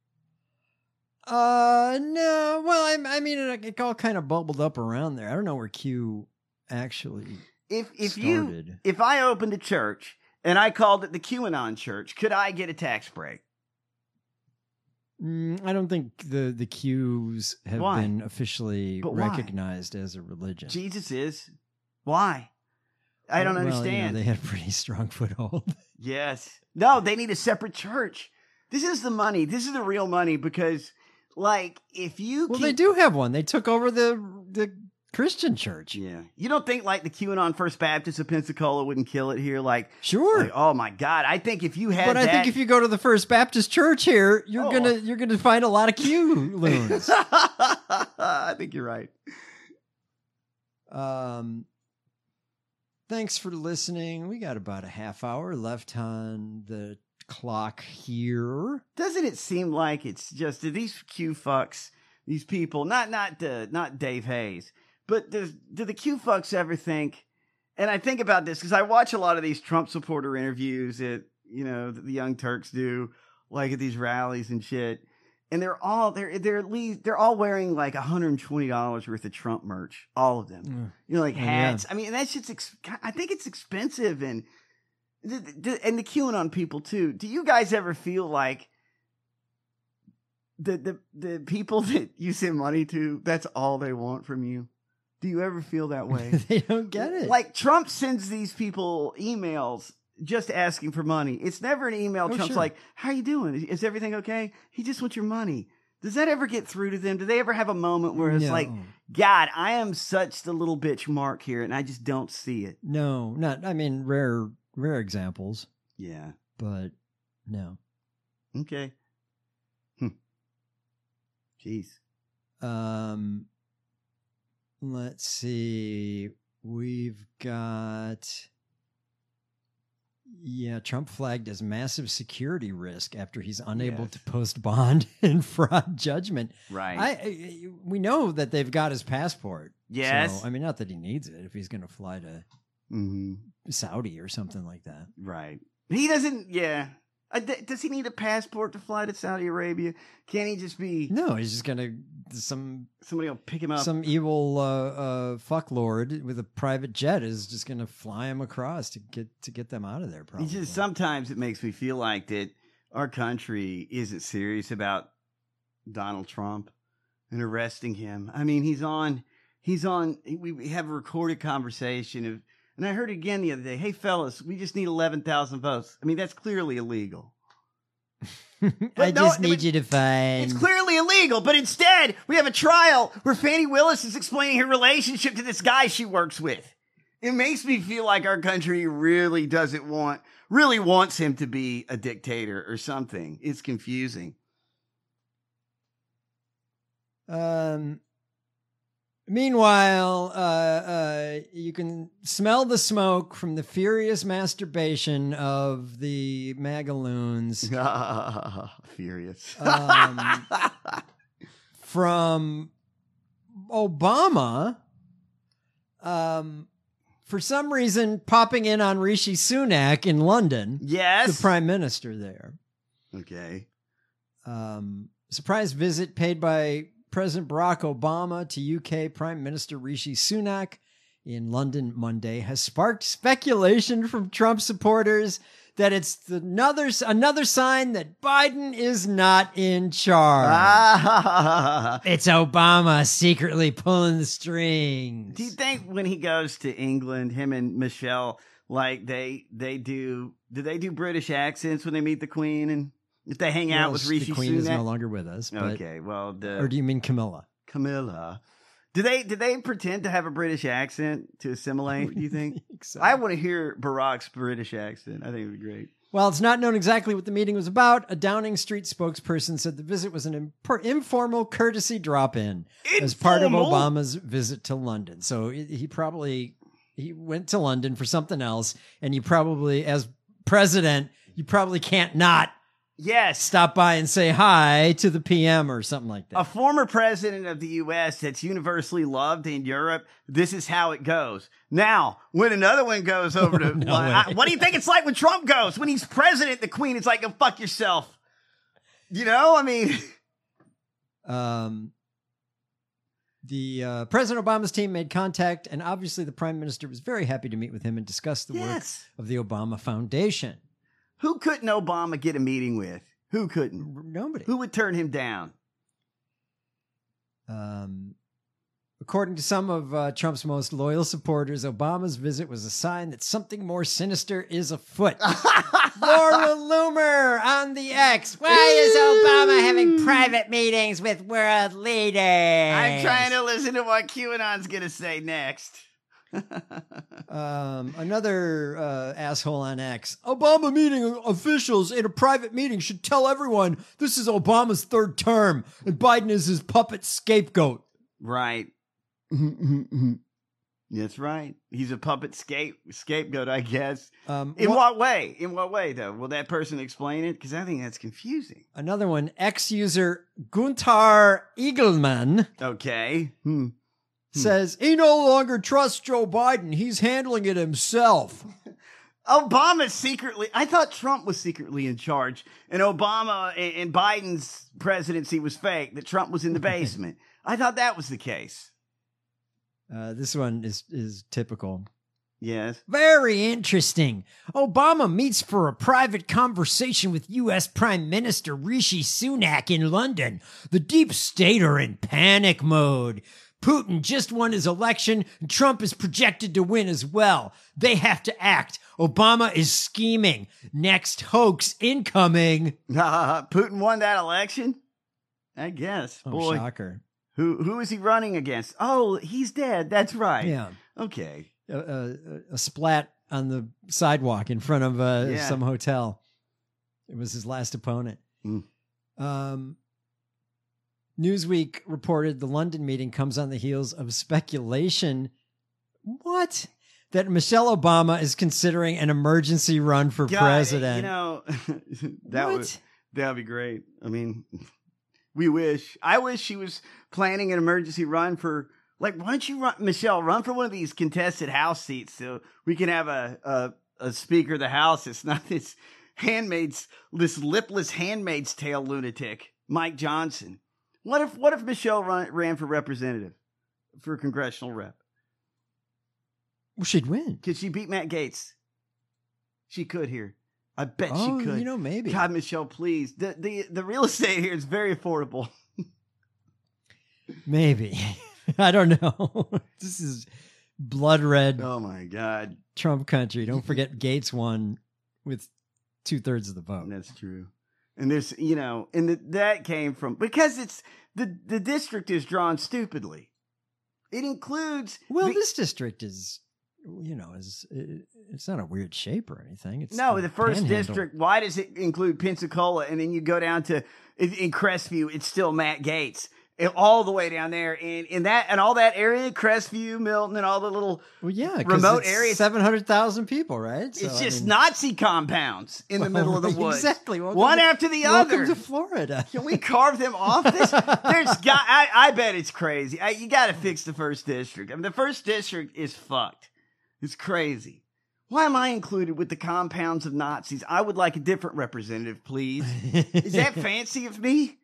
Uh, no. Well, I, I mean, it, it all kind of bubbled up around there. I don't know where Q actually If if started. you if I opened a church and I called it the QAnon church, could I get a tax break? Mm, I don't think the, the Qs have Why? been officially But why? recognized as a religion. Jesus is. Why? I don't Well, you know, understand. they had a pretty strong foothold. Yes. No, they need a separate church. This is the money. This is the real money because, like, if you Well, keep- they do have one. They took over the the Christian church. Yeah. You don't think like the QAnon First Baptist of Pensacola wouldn't kill it here? Like, sure. like, oh my God. I think if you had But I that- think if you go to the First Baptist Church here, you're Oh. gonna you're gonna find a lot of Q loons. I think you're right. Um, thanks for listening. We got about a half hour left on the clock here. Doesn't it seem like it's just do these Q fucks, these people, not not uh, not Dave Hayes, but does do the Q fucks ever think? And I think about this because I watch a lot of these Trump supporter interviews that you know that the Young Turks do, like at these rallies and shit, and they're all they're they're at least they're all wearing like one hundred twenty dollars worth of Trump merch, all of them. Mm. You know, like Oh, yeah. hats. I mean, that shit's ex- I think it's expensive and. The, the, and the QAnon people too. Do you guys ever feel like the, the the people that you send money to, that's all they want from you? Do you ever feel that way? They don't get it. Like Trump sends these people emails just asking for money. It's never an email. Oh, Trump's sure. like, "How you doing? Is, is everything okay?" He just wants your money. Does that ever get through to them? Do they ever have a moment where it's No. like, God, I am such the little bitch mark here, and I just don't see it? No, not. I mean, rare rare examples, Yeah. but no. Okay. Hmm. Jeez. Um, let's see. We've got. Yeah, Trump flagged as massive security risk after he's unable Yes. to post bond in fraud judgment. Right. I, I we know that they've got his passport. Yes. So, I mean, not that he needs it if he's going to fly to Mm-hmm. Saudi or something like that. Right. He doesn't, yeah. Uh, d- does he need a passport to fly to Saudi Arabia? Can't he just be. No, he's just going to some Somebody will pick him up. some evil uh, uh, fucklord with a private jet is just going to fly him across to get to get them out of there. Probably. It's just sometimes it makes me feel like that our country isn't serious about Donald Trump and arresting him. I mean, he's on, he's on, we we have a recorded conversation of, and I heard it again the other day. Hey, fellas, we just need eleven thousand votes. I mean, that's clearly illegal. I But no, just I need mean, you to find. It's clearly illegal, but instead we have a trial where Fannie Willis is explaining her relationship to this guy she works with. It makes me feel like our country really doesn't want, really wants him to be a dictator or something. It's confusing. Um. Meanwhile, uh, uh, you can smell the smoke from the furious masturbation of the Magaloons. Furious. Um, from Obama, um, for some reason, popping in on Rishi Sunak in London. Yes. The prime minister there. Okay. Um, surprise visit paid by President Barack Obama to U K Prime Minister Rishi Sunak in London Monday has sparked speculation from Trump supporters that it's another another sign that Biden is not in charge. Ah. It's Obama secretly pulling the strings. Do you think when he goes to England, him and Michelle, like they they do, do they do British accents when they meet the Queen and if they hang out Well, with Rishi the Queen Sunak? is no longer with us. But, Okay, well, the, or do you mean Camilla? Camilla. Do they do they pretend to have a British accent to assimilate? Do you think? think so. I want to hear Barack's British accent. I think it would be great. Well, it's not known exactly what the meeting was about. A Downing Street spokesperson said the visit was an imp- informal courtesy drop-in as part of Informal? Obama's visit to London. So he he probably he went to London for something else, and you probably, as president, you probably can't not yes stop by and say hi to the P M or something like that. A former president of the U S that's universally loved in Europe, this is how it goes. Now, when another one goes over to... No I- way. what do you think it's like when Trump goes? When he's president, the queen is like, go fuck yourself. You know, I mean... Um, the uh, President Obama's team made contact, and obviously the prime minister was very happy to meet with him and discuss the Yes. work of the Obama Foundation. Who couldn't Obama get a meeting with? Who couldn't? Nobody. Who would turn him down? Um, according to some of uh, Trump's most loyal supporters, Obama's visit was a sign that something more sinister is afoot. Laura Loomer on the X. Why is Obama having private meetings with world leaders? I'm trying to listen to what QAnon's going to say next. Um, another uh, asshole on X. Obama meeting officials in a private meeting should tell everyone this is Obama's third term and Biden is his puppet scapegoat. Right. That's right. He's a puppet scape scapegoat, I guess. Um, In wha- what way? In what way, though? Will that person explain it? Because I think that's confusing. Another one, X user Gunther Eagleman Okay. Hmm. says he no longer trusts Joe Biden. He's handling it himself. Obama secretly, I thought Trump was secretly in charge, and Obama and, and Biden's presidency was fake, that Trump was in the basement. I thought that was the case. Uh, this one is is typical. Yes. Very interesting. Obama meets for a private conversation with U S Prime Minister Rishi Sunak in London. The deep state are in panic mode. Putin just won his election, and Trump is projected to win as well. They have to act. Obama is scheming. Next hoax incoming. Putin won that election? I guess. Oh, Boy. shocker. Who who is he running against? Oh, he's dead. That's right. Yeah. Okay. A, a, a splat on the sidewalk in front of uh, Yeah. some hotel. It was his last opponent. Mm. Um, Newsweek reported the London meeting comes on the heels of speculation. What? That Michelle Obama is considering an emergency run for God, president. You know, that would What? that would be great. I mean, we wish. I wish she was planning an emergency run for. Like, why don't you run, Michelle? Run for one of these contested House seats so we can have a a, a Speaker of the House. It's not this handmaid's this lipless Handmaid's Tale lunatic, Mike Johnson. What if what if Michelle run, ran for representative, for congressional rep? Well, she'd win. Could she beat Matt Gaetz? She could here. I bet Oh, she could. you know, maybe. God, Michelle, please. The the the real estate here is very affordable. Maybe. I don't know. This is blood red. Oh my God. Trump country. Don't forget Gates won with two thirds of the vote. That's true. And there's, you know, and the, that came from because it's the the district is drawn stupidly. It includes Well, the- this district is, you know, is it's not a weird shape or anything. It's no, the first Panhandle. district. Why does it include Pensacola? And then you go down to in, in Crestview, it's still Matt Gaetz. And all the way down there, and in that and all that area, Crestview, Milton, and all the little well, yeah, remote areas. Seven hundred thousand people, right? It's So, I just mean- Nazi compounds in the middle of the woods. Exactly. Welcome One to- after the welcome other. to Florida. Can we carve them off? This, there's got. I, I bet it's crazy. I, you got to fix the first district. I mean, the first district is fucked. It's crazy. Why am I included with the compounds of Nazis? I would like a different representative, please. Is that fancy of me?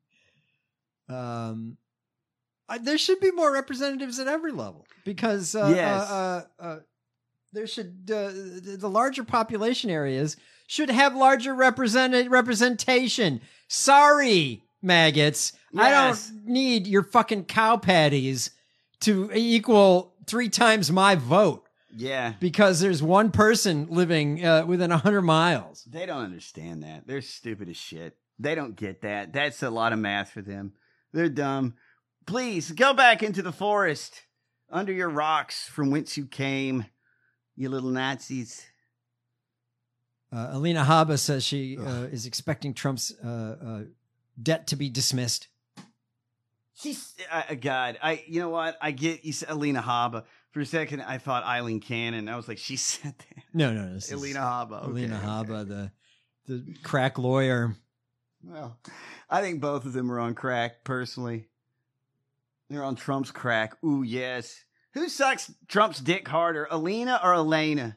Um, I, there should be more representatives at every level because uh, Yes. uh, uh, uh, there should uh, the the larger population areas should have larger represented representation. Sorry, maggots, I Yes. don't need your fucking cow patties to equal three times my vote Yeah. because there's one person living uh, within a hundred miles. They don't understand that. They're stupid as shit. They don't get that. That's a lot of math for them. They're dumb. Please go back into the forest under your rocks from whence you came, you little Nazis. Uh, Alina Habba says she uh, is expecting Trump's uh, uh, debt to be dismissed. She's uh, God. I. You know what? I get you, Alina Habba. For a second, I thought Eileen Cannon. I was like, she said that. No, no, this Elena is Habba. Okay, Elena okay. Habba, the the crack lawyer. Well, I think both of them are on crack, personally. They're on Trump's crack. Ooh, yes. Who sucks Trump's dick harder, Alina or Elena?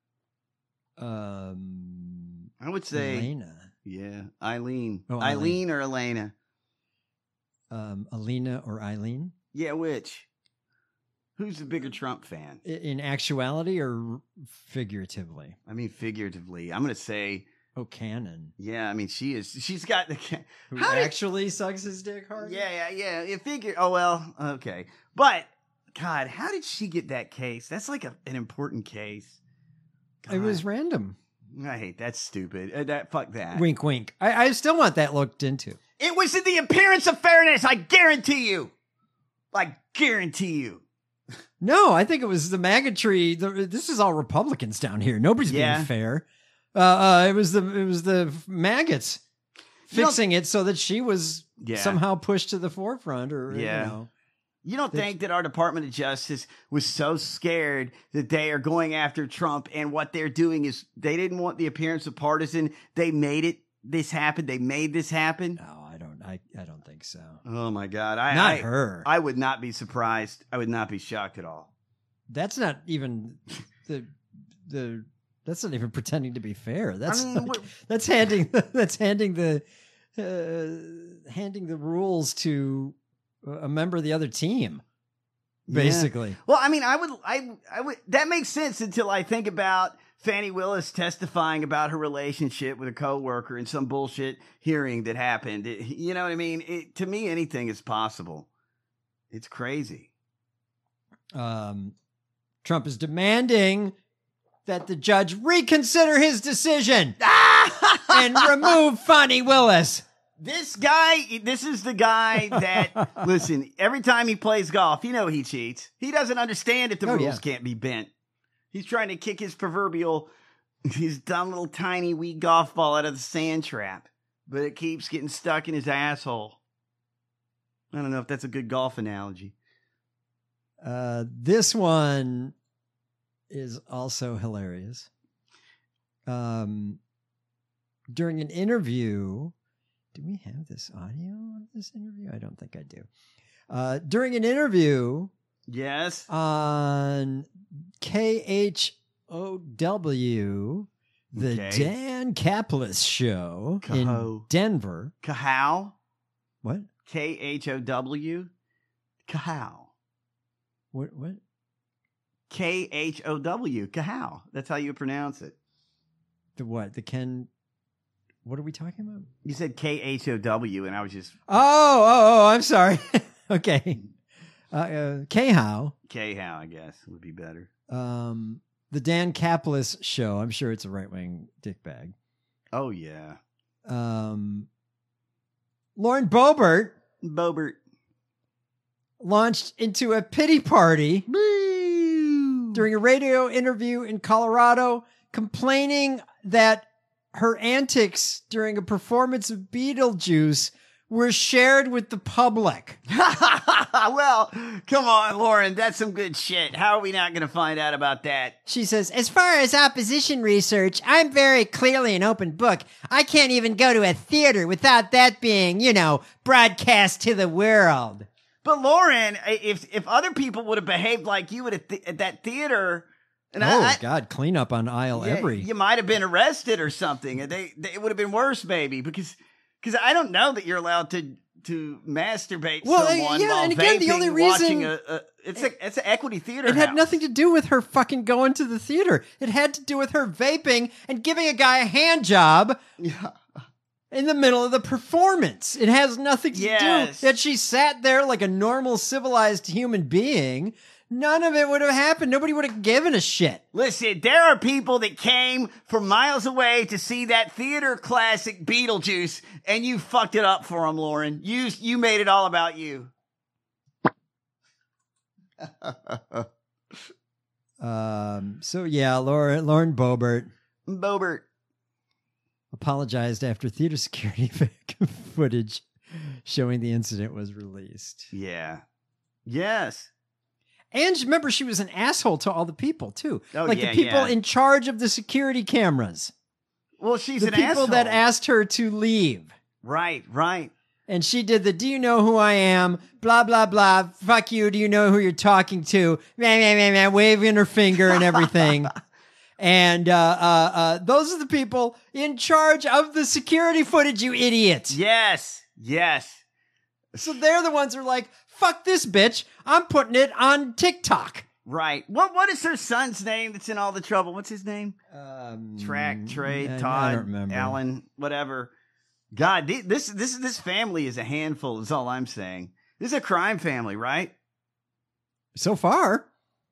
Um, I would say Elena. Yeah, Eileen. Oh, Eileen. Eileen. or Elena? Um, Alina or Eileen? Yeah, which? Who's the bigger Trump fan? I- In actuality or figuratively? I mean, figuratively. I'm going to say. Oh, canon. Yeah, I mean, she is. She's got the. Who How did- actually sucks his dick hard? Yeah, yeah, yeah. You figure. Oh well, okay. But God, how did she get that case? That's like a, an important case. It was random. I hate that's stupid. Uh, that fuck that. Wink, wink. I, I still want that looked into. It was in the appearance of fairness. I guarantee you. I guarantee you. No, I think it was the MAGA tree. The, this is all Republicans down here. Nobody's Yeah. being fair. Uh, uh, it was the it was the maggots fixing it so that she was Yeah. somehow pushed to the forefront, or Yeah. you know. You don't think that our Department of Justice was so scared that they are going after Trump, and what they're doing is they didn't want the appearance of partisan. They made it. This happened. They made this happen. No, I don't. I, I don't think so. Oh my God! I, Not I, her. I would not be surprised. I would not be shocked at all. That's not even the the. That's not even pretending to be fair. That's mean, like- what- that's handing that's handing the uh, handing the rules to a member of the other team, basically. Yeah. Well, I mean, I would, I, I would. That makes sense until I think about Fani Willis testifying about her relationship with a coworker in some bullshit hearing that happened. It- you know what I mean? It, to me, anything is possible. It's crazy. Um, Trump is demanding that the judge reconsider his decision and remove Fani Willis. This guy, this is the guy that, listen, every time he plays golf, you know he cheats. He doesn't understand that the Oh, rules yeah. can't be bent. He's trying to kick his proverbial, his dumb little tiny wee golf ball out of the sand trap, but it keeps getting stuck in his asshole. I don't know if that's a good golf analogy. Uh, this one is also hilarious. Um, during an interview, do we have this audio of this interview? I don't think I do. Uh, during an interview, yes, on K H O W, the Okay. Dan Caplis show Cahow. in Denver. Cahow? What? K H O W? Cahow. What? What? K H O W. Cahow. That's how you pronounce it. The what? The Ken? What are we talking about? You said K H O W, and I was just Oh, oh, oh! I'm sorry. Okay, uh, uh, K-How. K-How, I guess, would be better. Um, the Dan Caplis show. I'm sure it's a right wing dickbag. Oh yeah. Um, Lauren Boebert. Boebert launched into a pity party during a radio interview in Colorado, complaining that her antics during a performance of Beetlejuice were shared with the public. Well, come on, Lauren. That's some good shit. How are we not going to find out about that? She says, as far as opposition research, I'm very clearly an open book. I can't even go to a theater without that being, you know, broadcast to the world. But Lauren, if if other people would have behaved like you at, a th- at that theater, and oh, I, I, God, clean up on aisle yeah, every. you might have been arrested or something. And they, they it would have been worse, maybe, because because I don't know that you're allowed to to masturbate Well, uh, someone yeah, while and again, vaping, the only watching reason- a, a it's a it's an equity theater. It had house. nothing to do with her fucking going to the theater. It had to do with her vaping and giving a guy a hand job in the middle of the performance. It has nothing to Yes. do that she sat there like a normal, civilized human being. None of it would have happened. Nobody would have given a shit. Listen, there are people that came from miles away to see that theater classic Beetlejuice, and you fucked it up for them, Lauren. You you made it all about you. Um. So yeah, Lauren Lauren Boebert Boebert apologized after theater security footage showing the incident was released. Yeah. Yes. And remember, she was an asshole to all the people, too. Oh, like yeah, the people yeah. in charge of the security cameras. Well, she's the an people asshole. that asked her to leave. Right, right. And she did the, do you know who I am? Blah, blah, blah. Fuck you. Do you know who you're talking to? Man, man, man, man, waving her finger and everything. And uh, uh, uh, those are the people in charge of the security footage, you idiot. Yes, yes. So they're the ones who are like, fuck this bitch. I'm putting it on TikTok. Right. What What is her son's name that's in all the trouble? What's his name? Um, Track, Trey, I- I Todd, don't remember. Allen, whatever. God, th- this this this family is a handful. Is all I'm saying. This is a crime family, right? So far.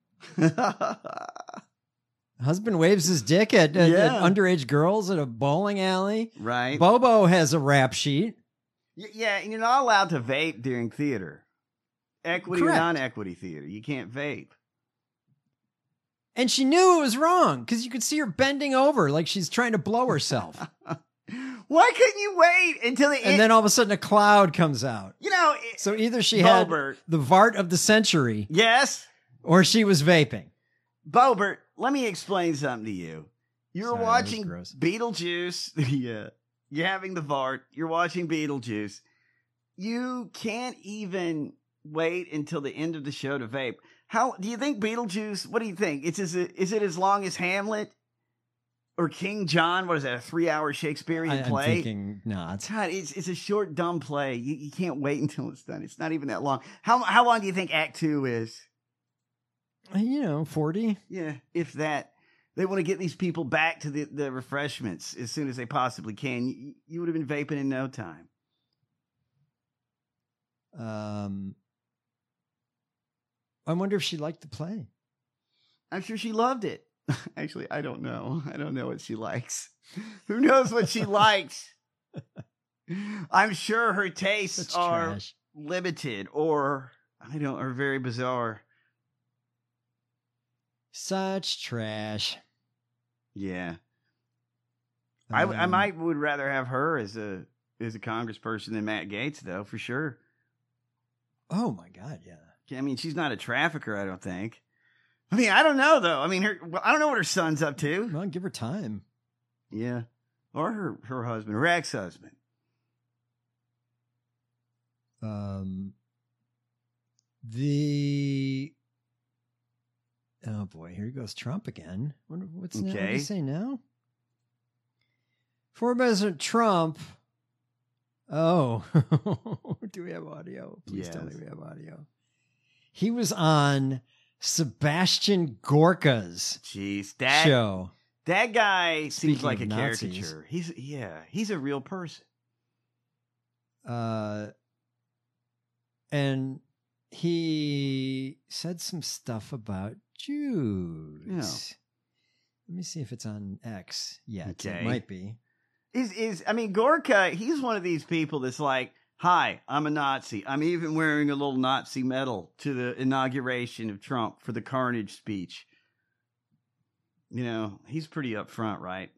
Husband waves his dick at, at, Yeah. at underage girls at a bowling alley. Right. Bobo has a rap sheet. Y- yeah, and you're not allowed to vape during theater. Equity Correct. or non-equity theater, you can't vape. And she knew it was wrong because you could see her bending over like she's trying to blow herself. Why couldn't you wait until the And end? then all of a sudden a cloud comes out. You know, So either she Bobert. had the Vart of the century. Yes. Or she was vaping. Bobert, let me explain something to you. You're Sorry, that was watching gross. Beetlejuice. Yeah. You're having the Vart. You're watching Beetlejuice. You can't even wait until the end of the show to vape. How do you think Beetlejuice? What do you think? It's is it, is it as long as Hamlet or King John? What is that? A three-hour Shakespearean I, I'm play? thinking not. God, it's it's a short, dumb play. You, you can't wait until it's done. It's not even that long. How how long do you think Act Two is? You know, forty. Yeah, if that. They want to get these people back to the, the refreshments as soon as they possibly can. You, you would have been vaping in no time. Um, I wonder if she liked the play. I'm sure she loved it. Actually, I don't know. I don't know what she likes. Who knows what she likes? I'm sure her tastes Such are trash. limited or, I don't, are very bizarre. Such trash. Yeah. I, I Um, might would rather have her as a as a congressperson than Matt Gaetz, though, for sure. Oh my God, yeah. I mean, she's not a trafficker, I don't think. I mean, I don't know though. I mean, her well, I don't know what her son's up to. Well, give her time. Yeah, or her her husband, her ex husband. Um, the oh boy, here goes Trump again. What, what's now, what did Okay. he say now? Former President Trump. Oh, do we have audio? Please tell me Yes. we have audio. He was on Sebastian Gorka's Jeez, that show. that guy seems Speaking like a of Nazis. caricature. He's yeah, he's a real person. Uh, and he said some stuff about Jews. Yeah. Let me see if it's on X yet. Okay. It might be. Is is I mean Gorka? He's one of these people that's like, "Hi, I'm a Nazi. I'm even wearing a little Nazi medal to the inauguration of Trump for the Carnage speech." You know, he's pretty upfront, right?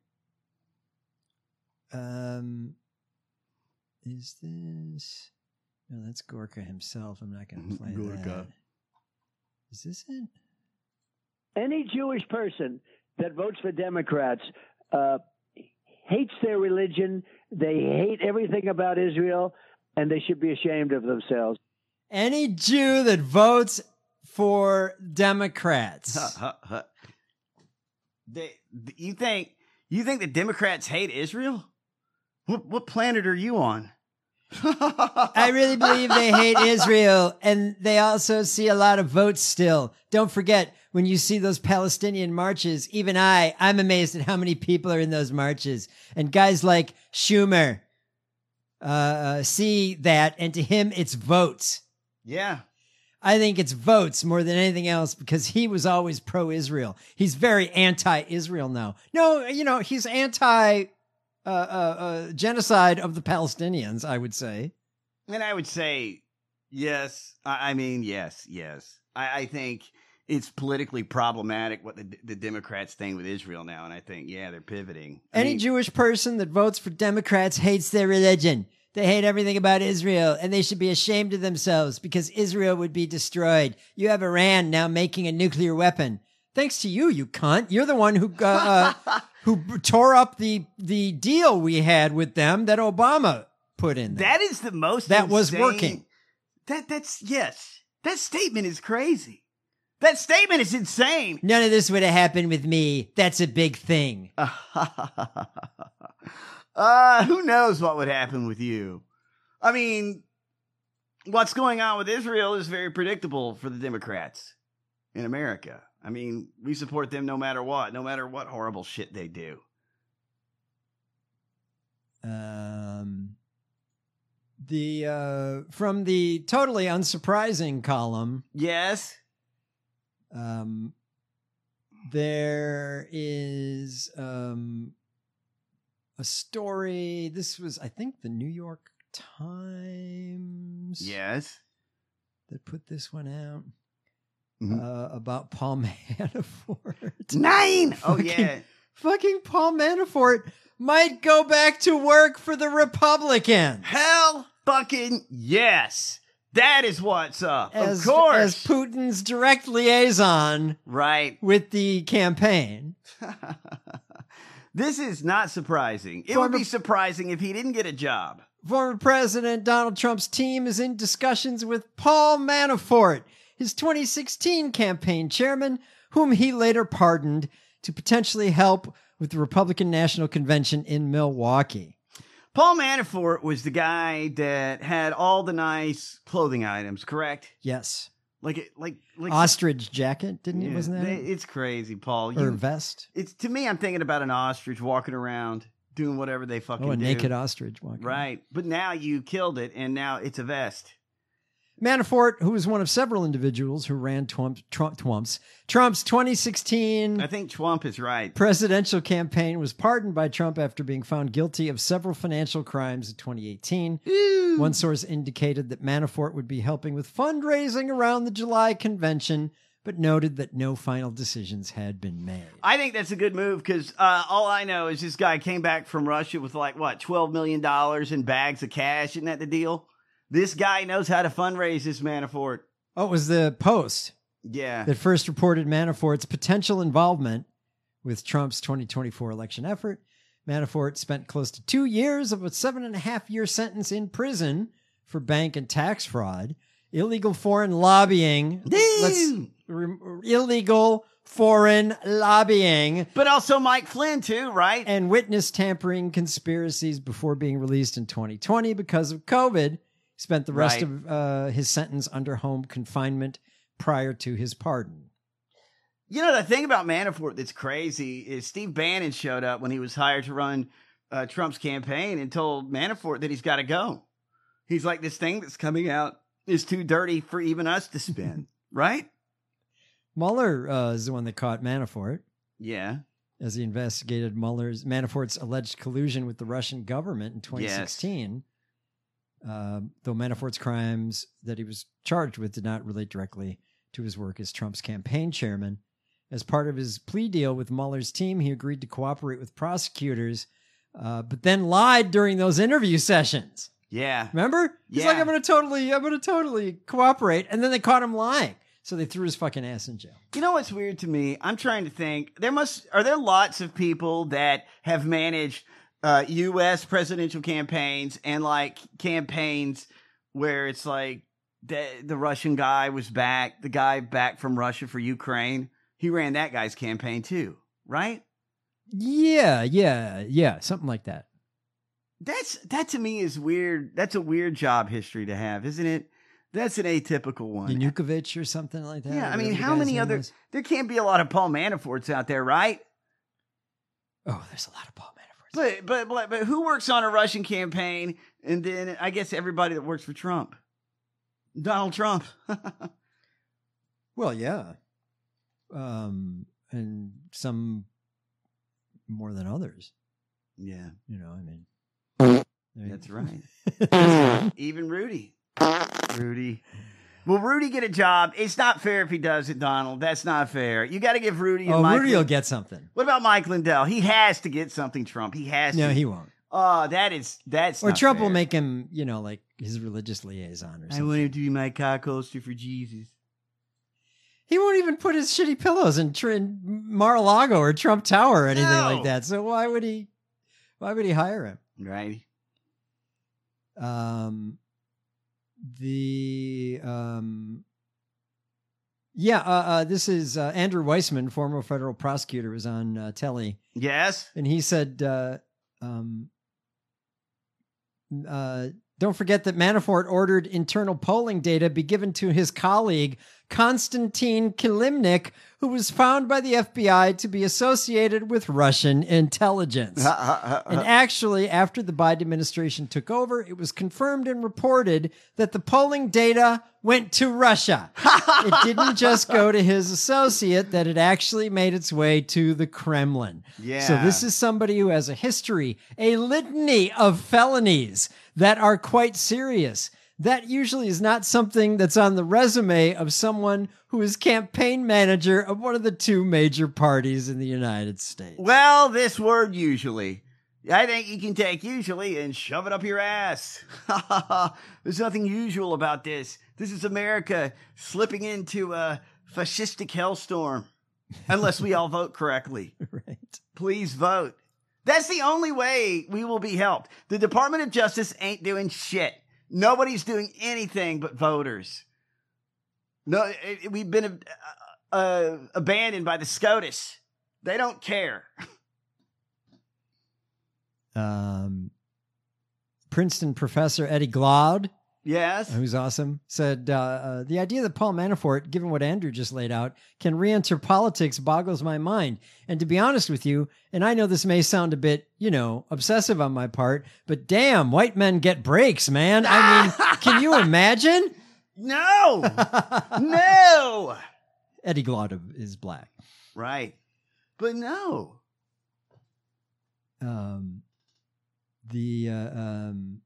Um, is this? No, that's Gorka himself. I'm not going to play Gorka. that. Is this it? Any Jewish person that votes for Democrats uh, hates their religion. They hate everything about Israel, and they should be ashamed of themselves. Any Jew that votes for Democrats. Huh, huh, huh. They, you think you think the Democrats hate Israel? What what planet are you on? I really believe they hate Israel, and they also see a lot of votes still. Don't forget, when you see those Palestinian marches, even I, I'm amazed at how many people are in those marches. And guys like Schumer uh, uh, see that, and to him, it's votes. Yeah. I think it's votes more than anything else because he was always pro-Israel. He's very anti-Israel now. No, you know, he's anti- Uh, uh, uh, genocide of the Palestinians, I would say. And I would say, yes. I, I mean, yes, yes. I, I think it's politically problematic what the, the Democrats think with Israel now. And I think, yeah, they're pivoting. I Any mean, Jewish person that votes for Democrats hates their religion. They hate everything about Israel, and they should be ashamed of themselves because Israel would be destroyed. You have Iran now making a nuclear weapon. Thanks to you, you cunt. You're the one who uh, uh, who tore up the the deal we had with them that Obama put in there. That is the most That insane, was working. That that's yes. That statement is crazy. That statement is insane. None of this would have happened with me. That's a big thing. uh, who knows what would happen with you? I mean, what's going on with Israel is very predictable for the Democrats in America. I mean, we support them no matter what, no matter what horrible shit they do. Um, the uh, from the totally unsurprising column. Yes. Um, there is um a story. This was, I think, the New York Times. Yes. That put this one out. Mm-hmm. Uh, about Paul Manafort. Nine! Oh, Fucking- yeah. Fucking Paul Manafort might go back to work for the Republicans. Hell fucking yes. That is what's up. As, of course. As Putin's direct liaison right. with the campaign. This is not surprising. It would be surprising if he didn't get a job. Former President Donald Trump's team is in discussions with Paul Manafort, his twenty sixteen campaign chairman, whom he later pardoned, to potentially help with the Republican National Convention in Milwaukee. Paul Manafort was the guy that had all the nice clothing items, correct? Yes. Like it, like like Ostrich jacket, didn't yeah, it? Wasn't that they- it? It's crazy, Paul. Or You- vest? It's to me. I'm thinking about an ostrich walking around doing whatever they fucking Oh, a do. naked ostrich walking. Right, but now you killed it, and now it's a vest. Manafort, who was one of several individuals who ran Trump, Trump, Trump's, Trump's twenty sixteen I think Trump is right. presidential campaign, was pardoned by Trump after being found guilty of several financial crimes in twenty eighteen. One source indicated that Manafort would be helping with fundraising around the July convention, but noted that no final decisions had been made. I think that's a good move because uh, all I know is this guy came back from Russia with like what twelve million dollars in bags of cash. Isn't that the deal? This guy knows how to fundraise. This Manafort. Oh, it was the Post Yeah. that first reported Manafort's potential involvement with Trump's twenty twenty-four election effort. Manafort spent close to two years of a seven and a half year sentence in prison for bank and tax fraud, illegal foreign lobbying. Let's, re- illegal foreign lobbying. But also Mike Flynn too, right? And witness tampering conspiracies before being released in twenty twenty because of COVID. He spent the rest Right. of uh, his sentence under home confinement prior to his pardon. You know, the thing about Manafort that's crazy is Steve Bannon showed up when he was hired to run uh, Trump's campaign and told Manafort that he's got to go. He's like, this thing that's coming out is too dirty for even us to spin, right? Mueller uh, is the one that caught Manafort Yeah. as he investigated Mueller's Manafort's alleged collusion with the Russian government in twenty sixteen. Uh, though Manafort's crimes that he was charged with did not relate directly to his work as Trump's campaign chairman. As part of his plea deal with Mueller's team, he agreed to cooperate with prosecutors, uh, but then lied during those interview sessions. Yeah. Remember? He's Yeah. like, I'm going to totally, I'm going to totally cooperate. And then they caught him lying. So they threw his fucking ass in jail. You know what's weird to me? I'm trying to think. There must are there lots of people that have managed uh, U S presidential campaigns and like campaigns where it's like the, the Russian guy was back, the guy back from Russia for Ukraine. He ran that guy's campaign too, right? Yeah, yeah, yeah. Something like that. That's that to me is weird. That's a weird job history to have, isn't it? That's an atypical one. Yanukovych or something like that. Yeah, I whatever mean, the how guy's many name other? was. There can't be a lot of Paul Manaforts out there, right? Oh, there's a lot of Paul Manaforts. But but but, but who works on a Russian campaign? And then I guess everybody that works for Trump, Donald Trump. Well, yeah. Um, and some more than others. Yeah. You know, I mean. That's right. Even Rudy. Rudy. Will Rudy get a job? It's not fair if he does it, Donald. That's not fair. You got to give Rudy and Oh, Mike Rudy will Lin- get something. What about Mike Lindell? He has to get something, Trump. He has No, to. he won't. Oh, that is that's. Or not Trump fair. will make him, you know, like his religious liaison or I something. want him to be my cock holster for Jesus. He won't even put his shitty pillows in, Tr- in Mar-a-Lago or Trump Tower or anything No. like that. So why would he? Why would he hire him? Right. Um. The um. Yeah, uh, uh, this is uh, Andrew Weissman, former federal prosecutor, was on uh, telly. Yes. And he said, uh, um, uh, don't forget that Manafort ordered internal polling data be given to his colleague, Konstantin Kilimnik, who was found by the F B I to be associated with Russian intelligence. And actually, after the Biden administration took over, it was confirmed and reported that the polling data went to Russia. It didn't just go to his associate, that it actually made its way to the Kremlin. Yeah. So this is somebody who has a history, a litany of felonies that are quite serious. That usually is not something that's on the resume of someone who is campaign manager of one of the two major parties in the United States. Well, this word usually. I think you can take usually and shove it up your ass. There's nothing usual about this. This is America slipping into a fascistic hellstorm. Unless we all vote correctly. Right. Please vote. That's the only way we will be helped. The Department of Justice ain't doing shit. Nobody's doing anything but voters. No, it, we've been uh, uh, abandoned by the SCOTUS. They don't care. Um, Princeton professor Eddie Glaude, yes, who's awesome, said uh, uh, the idea that Paul Manafort, given what Andrew just laid out, can re-enter politics boggles my mind. And to be honest with you, and I know this may sound a bit, you know, obsessive on my part, but damn, white men get breaks, man. I mean, can you imagine? No, no. Eddie Glaude is black, right? But no. Um. The uh, um,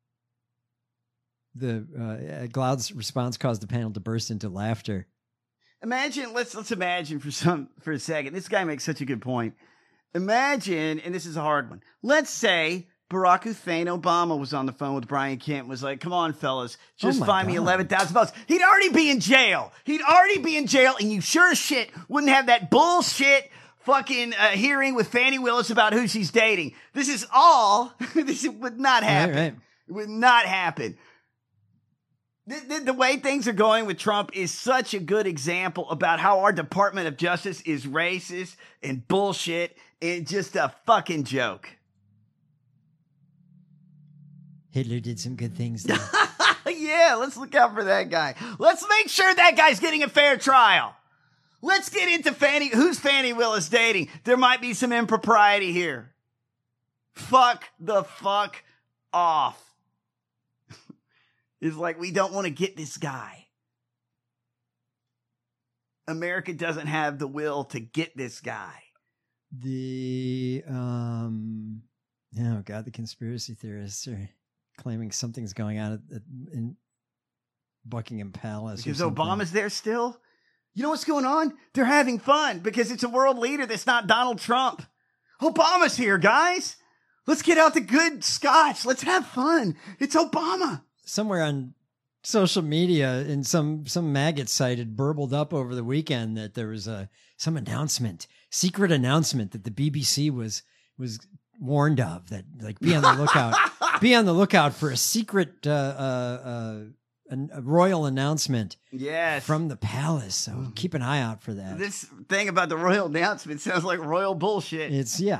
the uh, Glaude's response caused the panel to burst into laughter. Imagine, let's let's imagine for some for a second. This guy makes such a good point. Imagine, and this is a hard one. Let's say Barack Hussein Obama was on the phone with Brian Kemp and was like, "Come on, fellas, just Oh my find me God. eleven thousand votes." He'd already be in jail. He'd already be in jail, and you sure as shit wouldn't have that bullshit fucking uh, hearing with Fannie Willis about who she's dating. This is all. This would not happen. Right, right. It would not happen. The, the, the way things are going with Trump is such a good example about how our Department of Justice is racist and bullshit and just a fucking joke. Hitler did some good things there. Yeah, let's look out for that guy. Let's make sure that guy's getting a fair trial. Let's get into Fannie. Who's Fannie Willis dating? There might be some impropriety here. Fuck the fuck off. It's like, we don't want to get this guy. America doesn't have the will to get this guy. The um, oh god, the conspiracy theorists are claiming something's going on at, at, in Buckingham Palace. Because or something. Obama's there still? You know what's going on? They're having fun because it's a world leader that's not Donald Trump. Obama's here, guys. Let's get out the good scotch. Let's have fun. It's Obama. Somewhere on social media, in some some maggot site, had burbled up over the weekend that there was a some announcement, secret announcement that the B B C was was warned of, that like be on the lookout, be on the lookout for a secret uh, uh, uh, a, a royal announcement. Yes. From the palace. So keep an eye out for that. This thing about the royal announcement sounds like royal bullshit. It's yeah.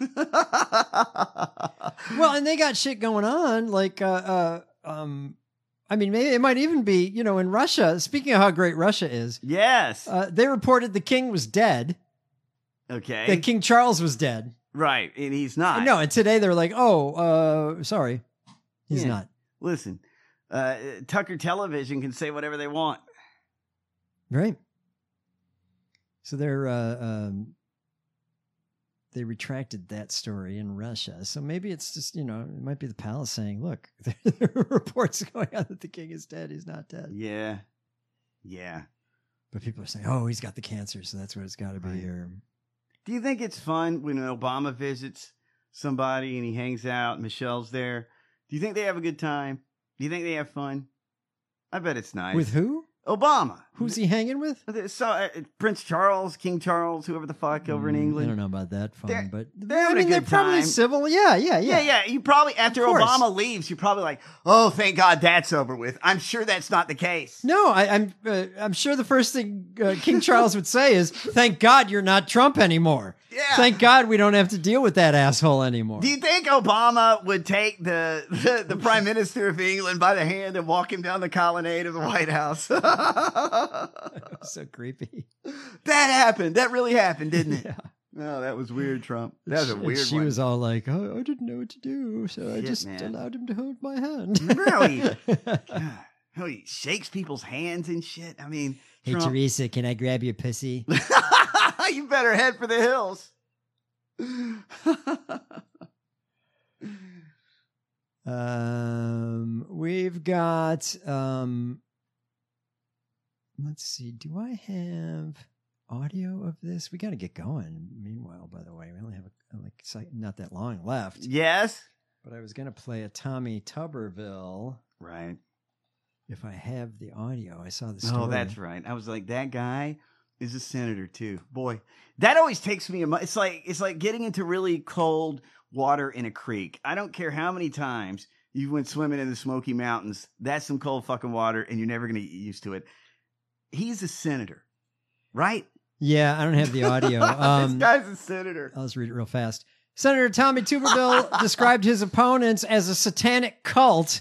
Well, and they got shit going on. Like, uh, uh, um, I mean, maybe it might even be, you know, in Russia. Speaking of how great Russia is, yes, uh, they reported the king was dead. Okay, that King Charles was dead. Right, and he's not. No, and today they're like, oh, uh, sorry, he's Yeah. not. Listen, uh, Tucker Television can say whatever they want. Right. So they're uh, um, they retracted that story in Russia. So maybe it's just, you know, it might be the palace saying, look, there are reports going on that the king is dead. He's not dead. Yeah. Yeah. But people are saying, oh, he's got the cancer, so that's what it's got to be here. Do you think it's fun when Obama visits? somebody and he hangs out. Michelle's there. Do you think they have a good time? Do you think they have fun? I bet it's nice. With who? Obama. Who's he hanging with? So uh, Prince Charles, King Charles, whoever the fuck over in England. I don't know about that fun, They're- but They're I having mean, a they're good probably time. civil. Yeah, yeah, yeah. Yeah, yeah. You probably, after Of course. Obama leaves, you're probably like, oh, thank God that's over with. I'm sure that's not the case. No, I, I'm uh, I'm sure the first thing uh, King Charles would say is, "Thank God you're not Trump anymore. Yeah. Thank God we don't have to deal with that asshole anymore." Do you think Obama would take the, the, the Prime Minister of England by the hand and walk him down the colonnade of the White House? So creepy. That happened. That really happened, didn't it? Yeah. No, that was weird, Trump. That was a And weird she one. was all like, "Oh, I didn't know what to do, so I Shit, just man. allowed him to hold my hand." Remember how he, God, how he shakes people's hands and shit? I mean, Hey, Trump, Teresa, can I grab your pussy? you better head for the hills. Um, we've got, um, let's see, do I have audio of this? We got to get going. Meanwhile, by the way, we only have a, like si- not that long left. Yes. But I was going to play a Tommy Tuberville. Right. If I have the audio, I saw the story. Oh, that's right. I was like, that guy is a senator too. Boy, that always takes me a mo- It's like it's like getting into really cold water in a creek. I don't care how many times you went swimming in the Smoky Mountains. That's some cold fucking water, and you're never going to get used to it. He's a senator, right? Yeah, I don't have the audio. Um, this guy's a senator. I'll just read it real fast. Senator Tommy Tuberville described his opponents as a satanic cult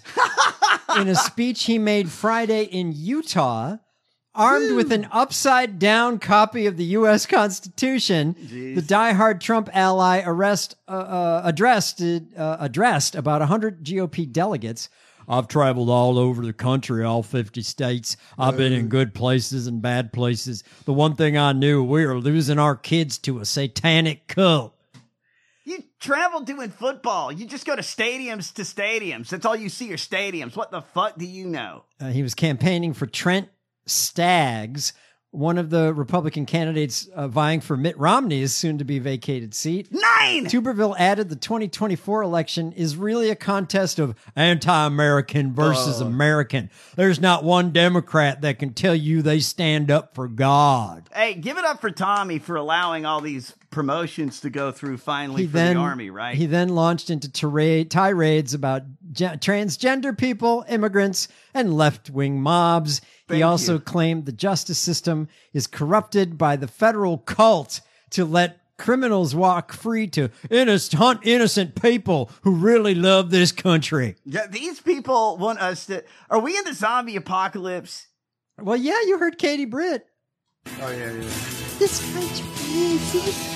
in a speech he made Friday in Utah. Armed with an upside-down copy of the U S Constitution, Jeez. the diehard Trump ally arrest, uh, uh, addressed uh, addressed about one hundred G O P delegates. I've traveled all over the country, all fifty states. I've been in good places and bad places. The one thing I knew, we were losing our kids to a satanic cult. You travel doing football. You just go to stadiums to stadiums. That's all you see are stadiums. What the fuck do you know? Uh, he was campaigning for Trent Staggs, one of the Republican candidates uh, vying for Mitt Romney's soon-to-be vacated seat. Nine! Tuberville added the twenty twenty-four election is really a contest of anti-American versus Oh. American. There's not one Democrat that can tell you they stand up for God. Hey, give it up for Tommy for allowing all these promotions to go through finally He for then, the Army, right? He then launched into tirade, tirades about ge- transgender people, immigrants, and left-wing mobs. Thank he also you. claimed the justice system is corrupted by the federal cult to let criminals walk free to innocent, hunt innocent people who really love this country. Yeah, these people want us to... Are we in the zombie apocalypse? Well, yeah, you heard Katie Britt. Oh, yeah, yeah. This country needs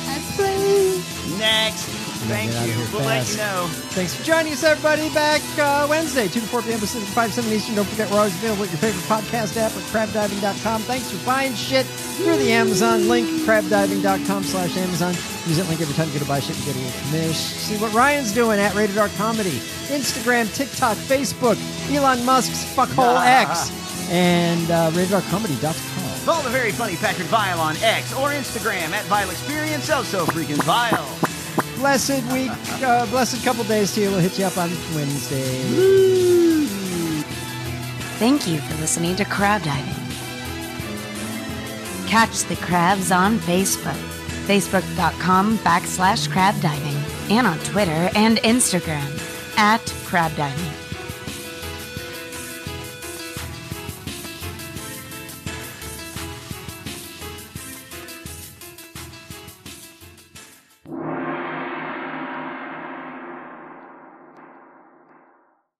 us. Next. Thank Get out of you. here We'll let fast. you know. Thanks for joining us, everybody. Back uh, Wednesday, two to four p.m. Pacific, five, seven Eastern. Don't forget, we're always available at your favorite podcast app at crab diving dot com. Thanks for buying shit through the Amazon link, crab diving dot com slash Amazon. Use that link every time you go to buy shit and get a little commish. See what Ryan's doing at Rated R Comedy. Instagram, TikTok, Facebook, Elon Musk's fuckhole X, and uh, rated r comedy dot com. Follow the very funny Patrick Vile on X or Instagram at Vile Experience. Oh, so freaking vile. Blessed week, uh, blessed couple days to you. We'll hit you up on Wednesday. Thank you for listening to Crab Diving. Catch the crabs on Facebook, facebook.com backslash crab diving, and on Twitter and Instagram at crab diving.